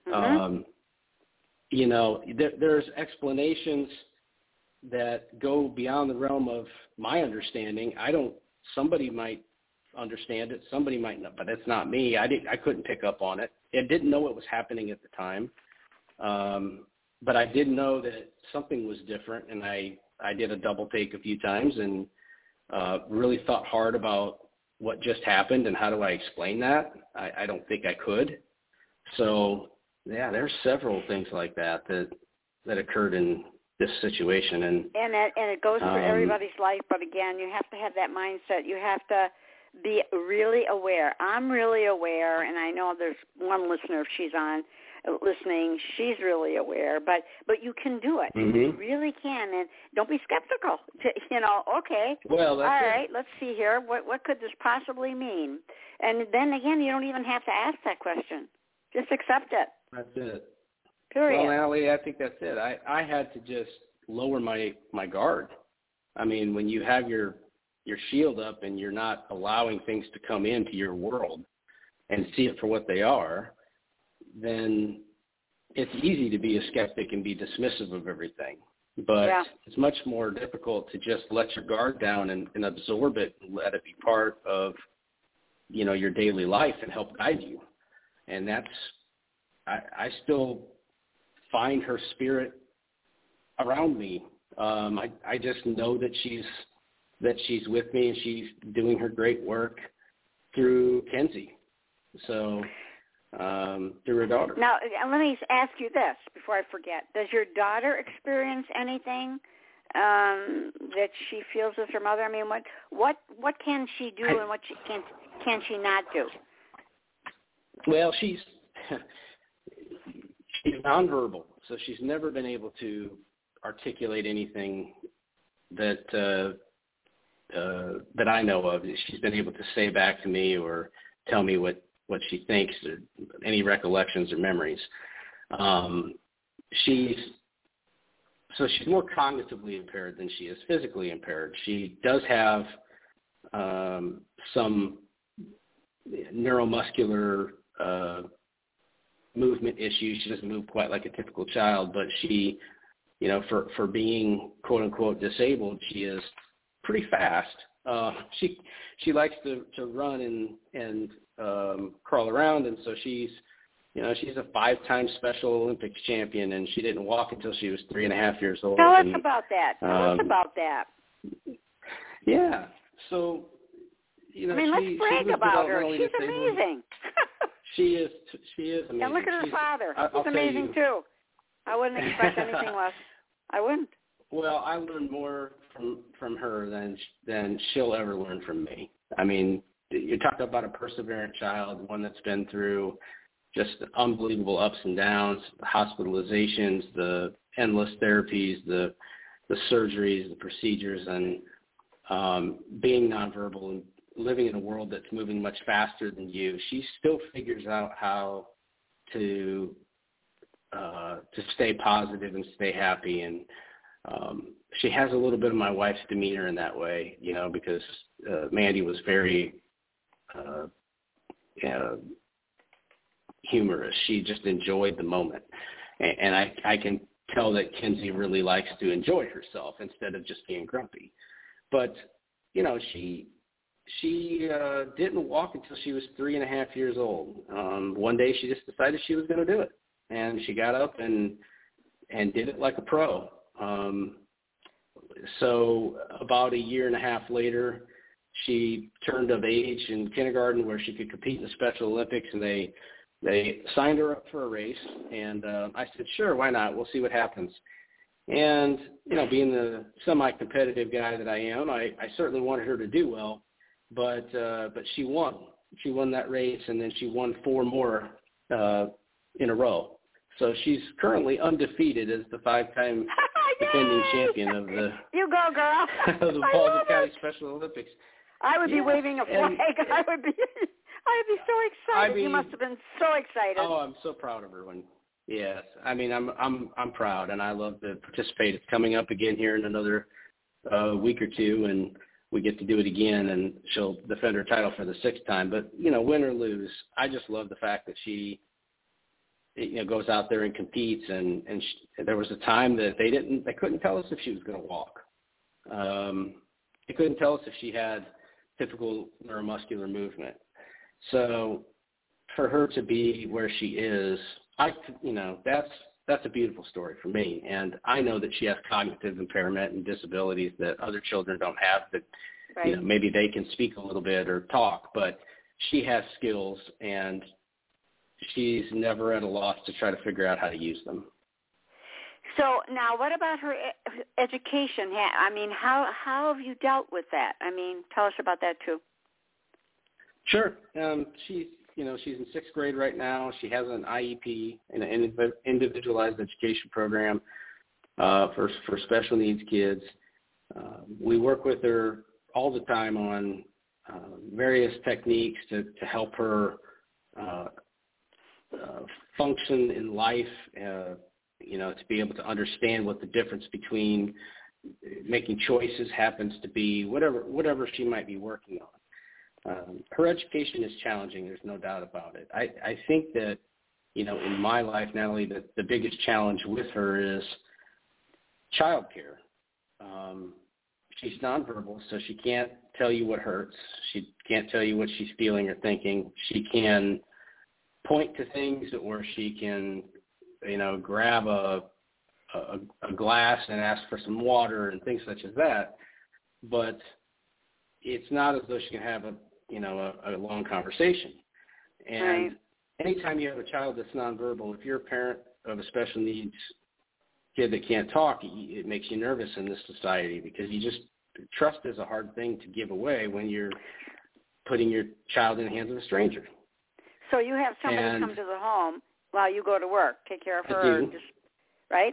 you know, there's explanations that go beyond the realm of my understanding. Somebody might understand it, somebody might not, but it's not me. I couldn't pick up on it. I didn't know what was happening at the time. But I did know that something was different, and I did a double take a few times and really thought hard about what just happened and how do I explain that. I don't think I could. So, yeah, there's several things like that occurred in this situation. And it goes for everybody's life, but again, you have to have that mindset. You have to be really aware. I'm really aware, and I know there's one listener, if she's on listening, she's really aware, but you can do it. Mm-hmm. You really can, and don't be skeptical. You know, okay, well, that's all it. right, let's see here. What could this possibly mean? And then again, you don't even have to ask that question. Just accept it. That's it. Period. Well, Allie, I think that's it. I had to just lower my guard. I mean, when you have your shield up and you're not allowing things to come into your world and see it for what they are, then it's easy to be a skeptic and be dismissive of everything. But it's much more difficult to just let your guard down and absorb it and let it be part of, you know, your daily life and help guide you. And that's, I still find her spirit around me. I just know that she's with me and she's doing her great work through Kenzie. So through her daughter. Now, let me ask you this before I forget. Does your daughter experience anything that she feels as her mother? I mean, what can she do and what can she not do? Well, she's nonverbal, so she's never been able to articulate anything that I know of. She's been able to say back to me or tell me what she thinks or any recollections or memories. She's more cognitively impaired than she is physically impaired. She does have some neuromuscular movement issues. She doesn't move quite like a typical child, but she, you know, for being quote unquote disabled, she is pretty fast. She likes to run and crawl around, and so she's a 5-time Special Olympics champion, and she didn't walk until she was 3.5 years old. Tell us about that. Yeah. So, you know, I mean, let's brag about her. She's amazing. She is amazing. And look at her father. He's amazing too. I wouldn't expect anything less. I wouldn't. Well, I learned more from her than she'll ever learn from me. I mean, you talk about a perseverant child, one that's been through just unbelievable ups and downs, the hospitalizations, the endless therapies, the surgeries, the procedures, and being nonverbal and living in a world that's moving much faster than you. She still figures out how to stay positive and stay happy, and she has a little bit of my wife's demeanor in that way, you know, because Mandy was very humorous. She just enjoyed the moment, and I can tell that Kenzie really likes to enjoy herself instead of just being grumpy. But you know, she didn't walk until she was 3.5 years old. One day she just decided she was going to do it, and she got up and did it like a pro. So about 1.5 years later, she turned of age in kindergarten where she could compete in the Special Olympics, and they signed her up for a race. And I said, sure, why not? We'll see what happens. And, being the semi-competitive guy that I am, I certainly wanted her to do well, but she won. She won that race, and then she won 4 more in a row. So she's currently undefeated as the 5-time defending champion of the You go, girl. of the Baldwin County Special Olympics. I would be waving a flag. I would be so excited. You must have been so excited. Oh, I'm so proud of her. Yes, I mean I'm proud, and I love to participate. It's coming up again here in another week or two, and we get to do it again, and she'll defend her title for the 6th time. But win or lose, I just love the fact that she goes out there and competes. And there was a time that they couldn't tell us if she was going to walk. They couldn't tell us if she had typical neuromuscular movement. So for her to be where she is, that's a beautiful story for me. And I know that she has cognitive impairment and disabilities that other children don't have, that right. Maybe they can speak a little bit or talk, but she has skills, and she's never at a loss to try to figure out how to use them. So now, what about her education? I mean, how have you dealt with that? I mean, tell us about that too. Sure. She's in 6th grade right now. She has an IEP, an individualized education program for special needs kids. We work with her all the time on various techniques to help her function in life, to be able to understand what the difference between making choices happens to be, whatever she might be working on. Her education is challenging. There's no doubt about it. I think that, in my life, Natalie, the biggest challenge with her is childcare. She's nonverbal, so she can't tell you what hurts. She can't tell you what she's feeling or thinking. She can point to things, or she can, grab a glass and ask for some water and things such as that. But it's not as though she can have a long conversation. And right. Anytime you have a child that's nonverbal, if you're a parent of a special needs kid that can't talk, it makes you nervous in this society, because trust is a hard thing to give away when you're putting your child in the hands of a stranger. So you have somebody come to the home while you go to work, take care of her, right?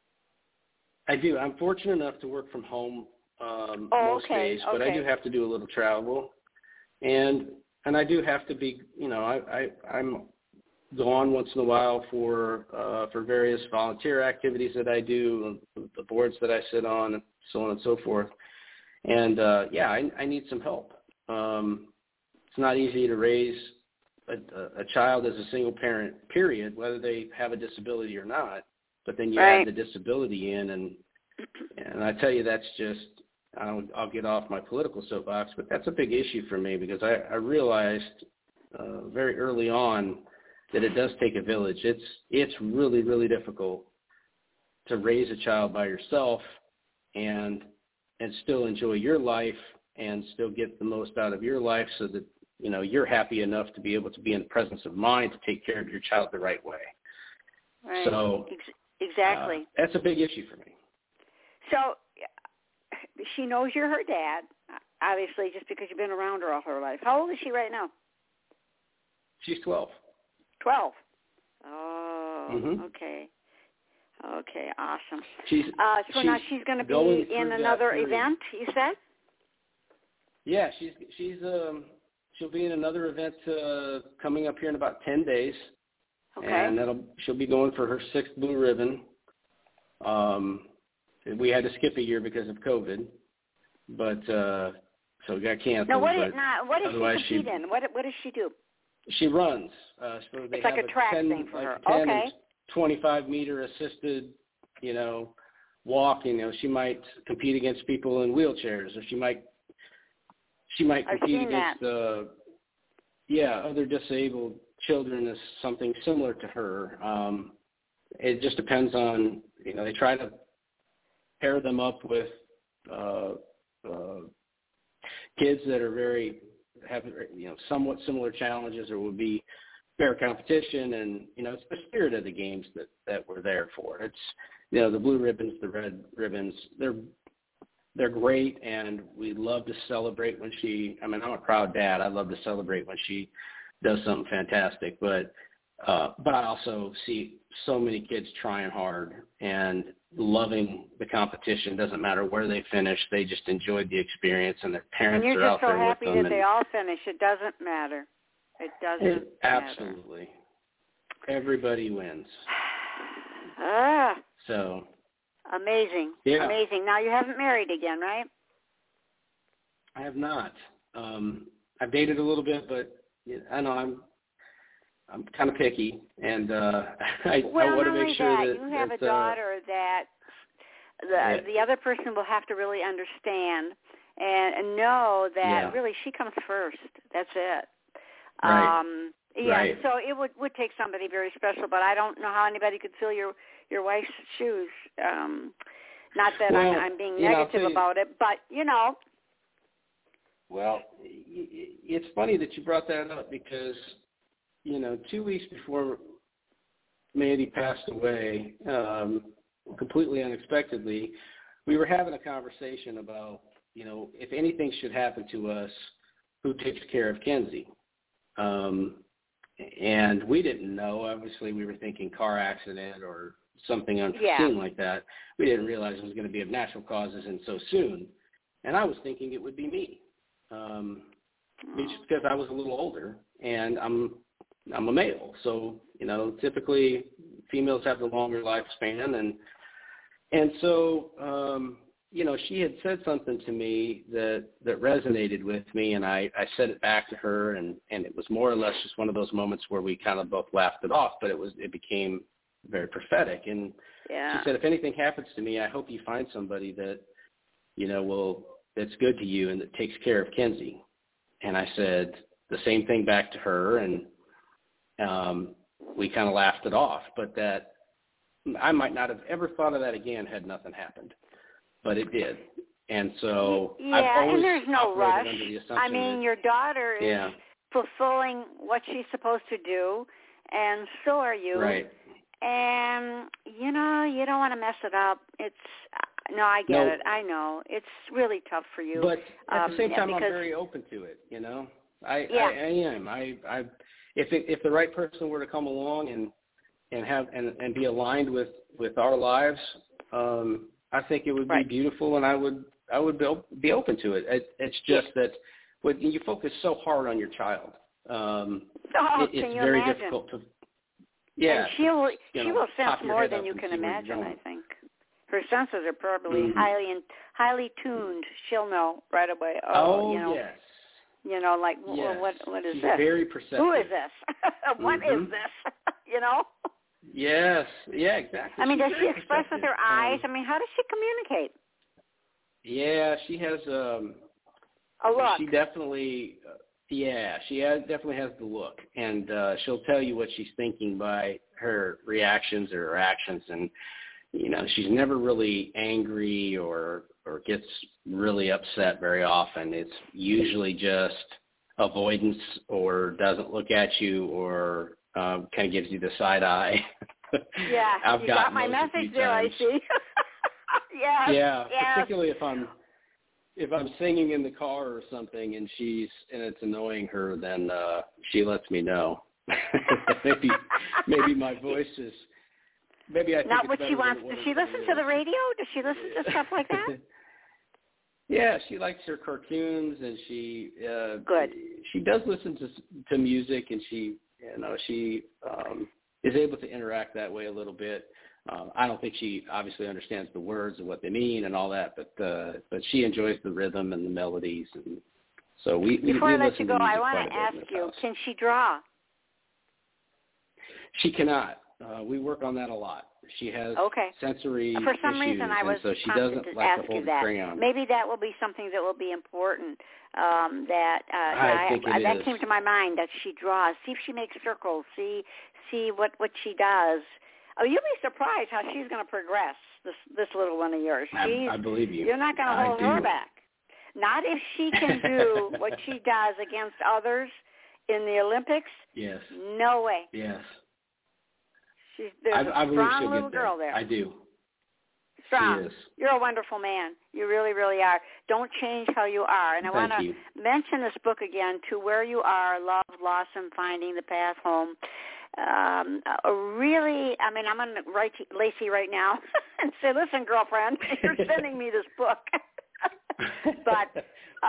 I do. I'm fortunate enough to work from home most days, but I do have to do a little travel, and I do have to be, I'm gone once in a while for various volunteer activities that I do, the boards that I sit on, and so on and so forth. And I need some help. It's not easy to raise a child as a single parent, period, whether they have a disability or not. But then you add the disability in, and I tell you, that's just, I'll get off my political soapbox, but that's a big issue for me, because I realized very early on that it does take a village. It's really, really difficult to raise a child by yourself and still enjoy your life and still get the most out of your life, so that you're happy enough to be able to be in the presence of mind to take care of your child the right way. Right. So exactly. That's a big issue for me. So she knows you're her dad, obviously, just because you've been around her all her life. How old is she right now? She's 12. 12. Oh, okay. Okay, awesome. So now she's going to be in another event, you said? Yeah, she'll be in another event coming up here in about 10 days. Okay. And she'll be going for her 6th Blue Ribbon. We had to skip a year because of COVID, but so it got canceled. Now, what does she compete in? What does she do? She runs. So it's like a track thing for her. Okay. 25-meter assisted, walk. She might compete against people in wheelchairs, or she might compete against other disabled children as something similar to her. It just depends on, they try to pair them up with kids that are have somewhat similar challenges, or would be fair competition, and it's the spirit of the games that we're there for. It's the blue ribbons, the red ribbons, they're great, and we love to celebrate when I'm a proud dad. I love to celebrate when she does something fantastic, but I also see so many kids trying hard and loving the competition. Doesn't matter where they finish, they just enjoyed the experience, and their parents are out there with them. And you're just so happy that they all finish. It doesn't matter. It doesn't absolutely matter. Everybody wins. So amazing. Yeah. Amazing. Now you haven't married again, right? I have not. I've dated a little bit, but I know I'm kind of picky, and I want to make sure that you have a daughter that the other person will have to really understand and know that really she comes first. That's it. Right. Right. So it would take somebody very special, but I don't know how anybody could fill your wife's shoes. Not that I'm being negative about it, but Well, it's funny that you brought that up because 2 weeks before Mandy passed away, completely unexpectedly, we were having a conversation about, if anything should happen to us, who takes care of Kenzie? And we didn't know. Obviously, we were thinking car accident or something unforeseen like that. We didn't realize it was going to be of natural causes and so soon. And I was thinking it would be me, just because I was a little older, and I'm a male. So, typically females have the longer lifespan, and so she had said something to me that resonated with me, and I said it back to her, and it was more or less just one of those moments where we kind of both laughed it off, but it became very prophetic. And she said, if anything happens to me, I hope you find somebody that, that's good to you and that takes care of Kenzie. And I said the same thing back to her, and we kind of laughed it off, but that I might not have ever thought of that again had nothing happened. But it did. And so I've always and there's no rush. Under the assumption I mean, your daughter is fulfilling what she's supposed to do, and so are you. Right. And, you don't want to mess it up. I get it. I know. It's really tough for you. But at the same time, I'm very open to it, I am. If the right person were to come along and have and be aligned with our lives, I think it would be beautiful, and I would be open to it. It's just that when you focus so hard on your child, it's very difficult to. Yeah, and she will sense more than you can imagine. I think her senses are probably highly tuned. She'll know right away. Yes. Like what is She's this? Very perceptive. Who is this? What is this? Yes. Yeah. Exactly. I mean, does she express with her eyes? I mean, how does she communicate? Yeah, she has a look. She definitely. She definitely has the look, and she'll tell you what she's thinking by her reactions or her actions, and she's never really angry or gets really upset very often. It's usually just avoidance or doesn't look at you or kind of gives you the side eye. Yeah, you got my message there, I see. Yeah, particularly if I'm singing in the car or something and it's annoying her, then she lets me know. maybe my voice is maybe I think not it's what she wants. Does she listen to the radio? Does she listen to stuff like that? Yeah, she likes her cartoons, and she good. She does listen to music, and she is able to interact that way a little bit. I don't think she obviously understands the words and what they mean and all that, but she enjoys the rhythm and the melodies, and so we. Before I let you go, I want to ask you: can she draw? She cannot. We work on that a lot. She has sensory For some issues, reason, I was so she prompted doesn't to like ask to hold you that. crayon. Maybe that will be something that will be important. I think it that is. came to my mind that she draws. See if she makes circles. See what she does. Oh, you'll be surprised how she's going to progress. This little one of yours. I believe you. You're not going to hold her back. Not if she can do what she does against others in the Olympics. Yes. No way. Yes. There's I a strong little girl there. I do. Strong. She is. You're a wonderful man. You really, really are. Don't change how you are. And I want to mention this book again, To Where You Are, Love, Loss, and Finding the Path Home. Really, I mean, I'm going to write to Lacey right now and say, listen, girlfriend, you're sending me this book. But,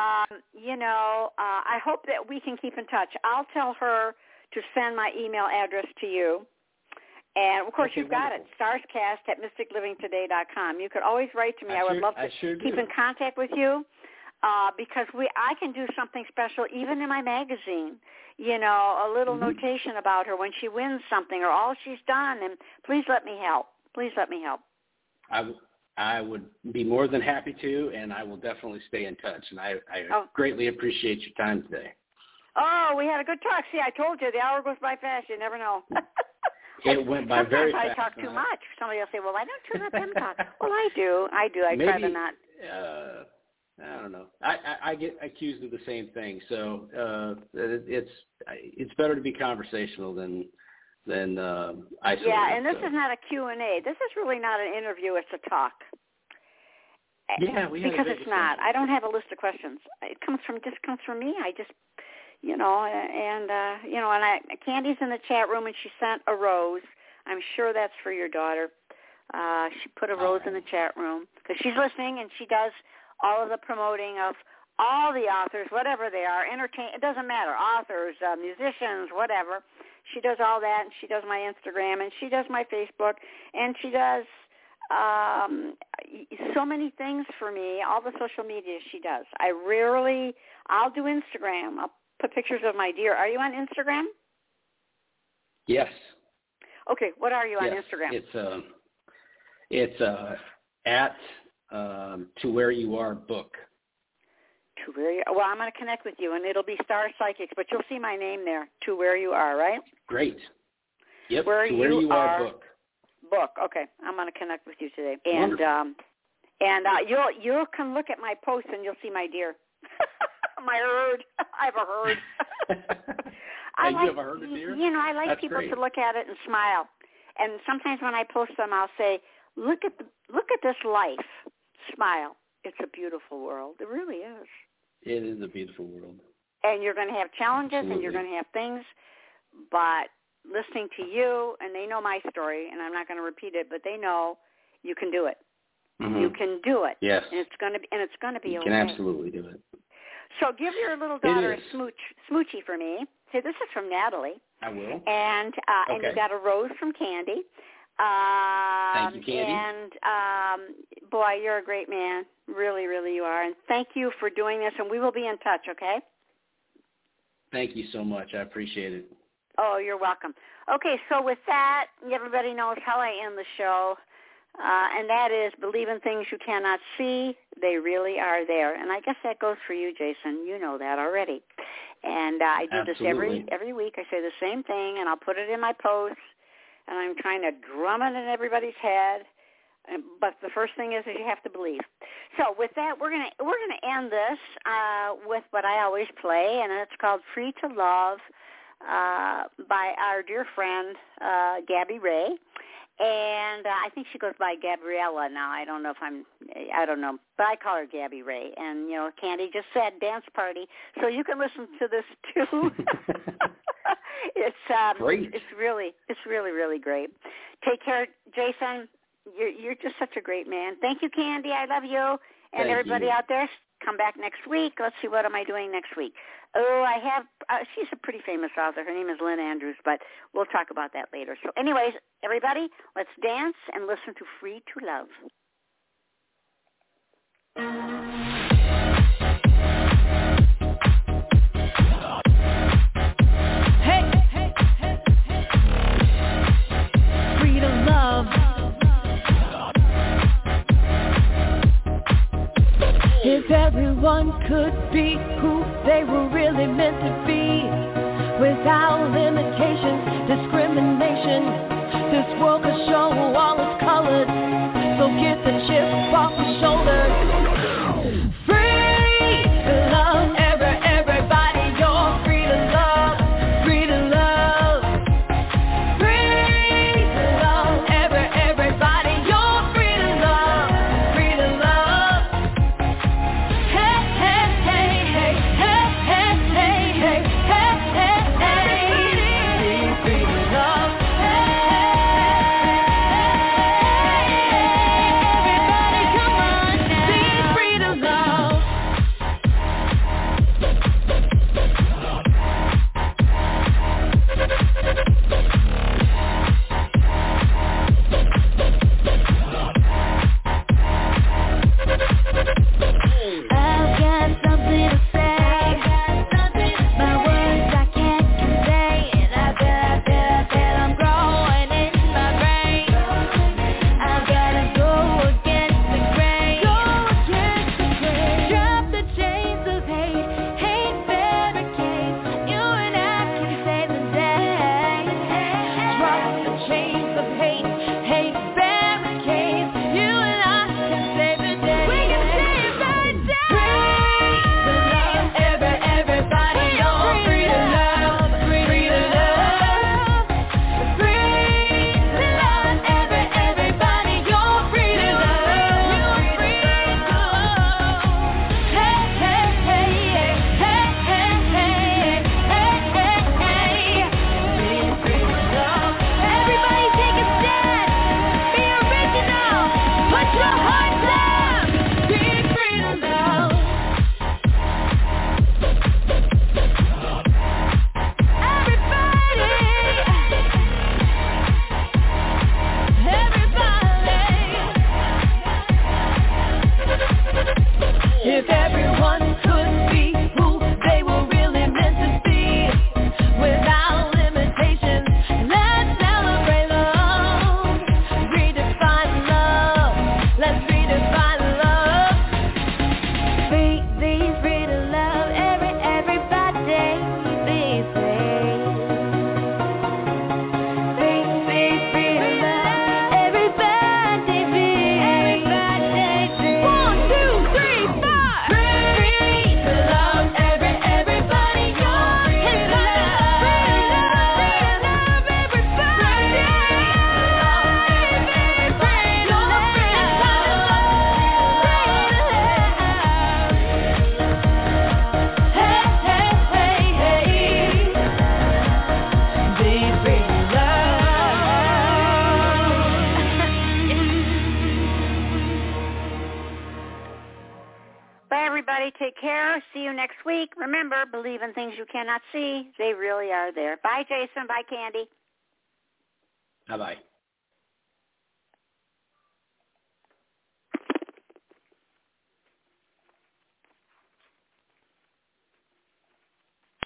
I hope that we can keep in touch. I'll tell her to send my email address to you. And, of course, you've got it, starscast@mysticlivingtoday.com. You could always write to me. I would love to keep in contact with you because I can do something special even in my magazine, a little notation about her when she wins something or all she's done. And please let me help. Please let me help. I would be more than happy to, and I will definitely stay in touch. And I greatly appreciate your time today. Oh, we had a good talk. See, I told you, the hour goes by fast. You never know. It went by very fast. Sometimes I talk too much. Somebody will say, well, why don't you let them talk? Well, I do. I try to not. I don't know. I get accused of the same thing. So it's better to be conversational than isolated. Yeah, and this is not a Q&A. This is really not an interview. It's a talk. Yeah, because it's not. I don't have a list of questions. It comes from me. I just. Candy's in the chat room, and she sent a rose. I'm sure that's for your daughter. She put a rose in the chat room because she's listening, and she does all of the promoting of all the authors, whatever they are, it doesn't matter, authors, musicians, whatever. She does all that, and she does my Instagram, and she does my Facebook, and she does so many things for me, all the social media she does. I'll do Instagram. I'll put pictures of my deer. Are you on Instagram? Yes. Okay, what are you on Instagram? It's at To Where You Are book. To Where You Are. Well, I'm going to connect with you, and it'll be Star Psychics, but you'll see my name there, To Where You Are, right? Great. Yep. Where you are book. Book. Okay, I'm going to connect with you today, Wonderful. and you can look at my post, and you'll see my deer. My herd. I have a herd. You have a herd of deer? I like That's people great. to look at it and smile. And sometimes when I post them, I'll say, look at this life. Smile. It's a beautiful world. It really is. It is a beautiful world. And you're going to have challenges. Absolutely. And you're going to have things. But listening to you, and they know my story, and I'm not going to repeat it, but they know you can do it. Mm-hmm. You can do it. Yes. And it's going to be okay. You can absolutely do it. So give your little daughter a smoochie for me. Say, this is from Natalie. I will. And you got a rose from Candy. Thank you, Candy. And, boy, you're a great man. Really, really you are. And thank you for doing this, and we will be in touch, okay? Thank you so much. I appreciate it. Oh, you're welcome. Okay, so with that, everybody knows how I end the show. And that is, believe in things you cannot see. They really are there. And I guess that goes for you, Jason. You know that already. And I do Absolutely. this every week. I say the same thing, and I'll put it in my posts. And I'm trying to drum it in everybody's head. But the first thing is you have to believe. So with that, we're gonna end this with what I always play, and it's called "Free to Love" by our dear friend Gabby Ray. And I think she goes by Gabriella now. I don't know, but I call her Gabby Ray. And Candy just said dance party, so you can listen to this too. It's great. It's really, really great. Take care, Jason. You're just such a great man. Thank you, Candy. I love you. And Thank everybody you. out there, come back next week. Let's see, what am I doing next week? Oh, I have, she's a pretty famous author. Her name is Lynn Andrews, but we'll talk about that later. So anyways, everybody, let's dance and listen to Free to Love. Hey, hey, hey, hey. Free to love. If everyone could be who they were really meant to be, without limitations, discrimination, this world could show all its colors. So get the chip off the shoulder. Free Take care. See you next week. Remember, believe in things you cannot see. They really are there. Bye, Jason. Bye, Candy. Bye-bye.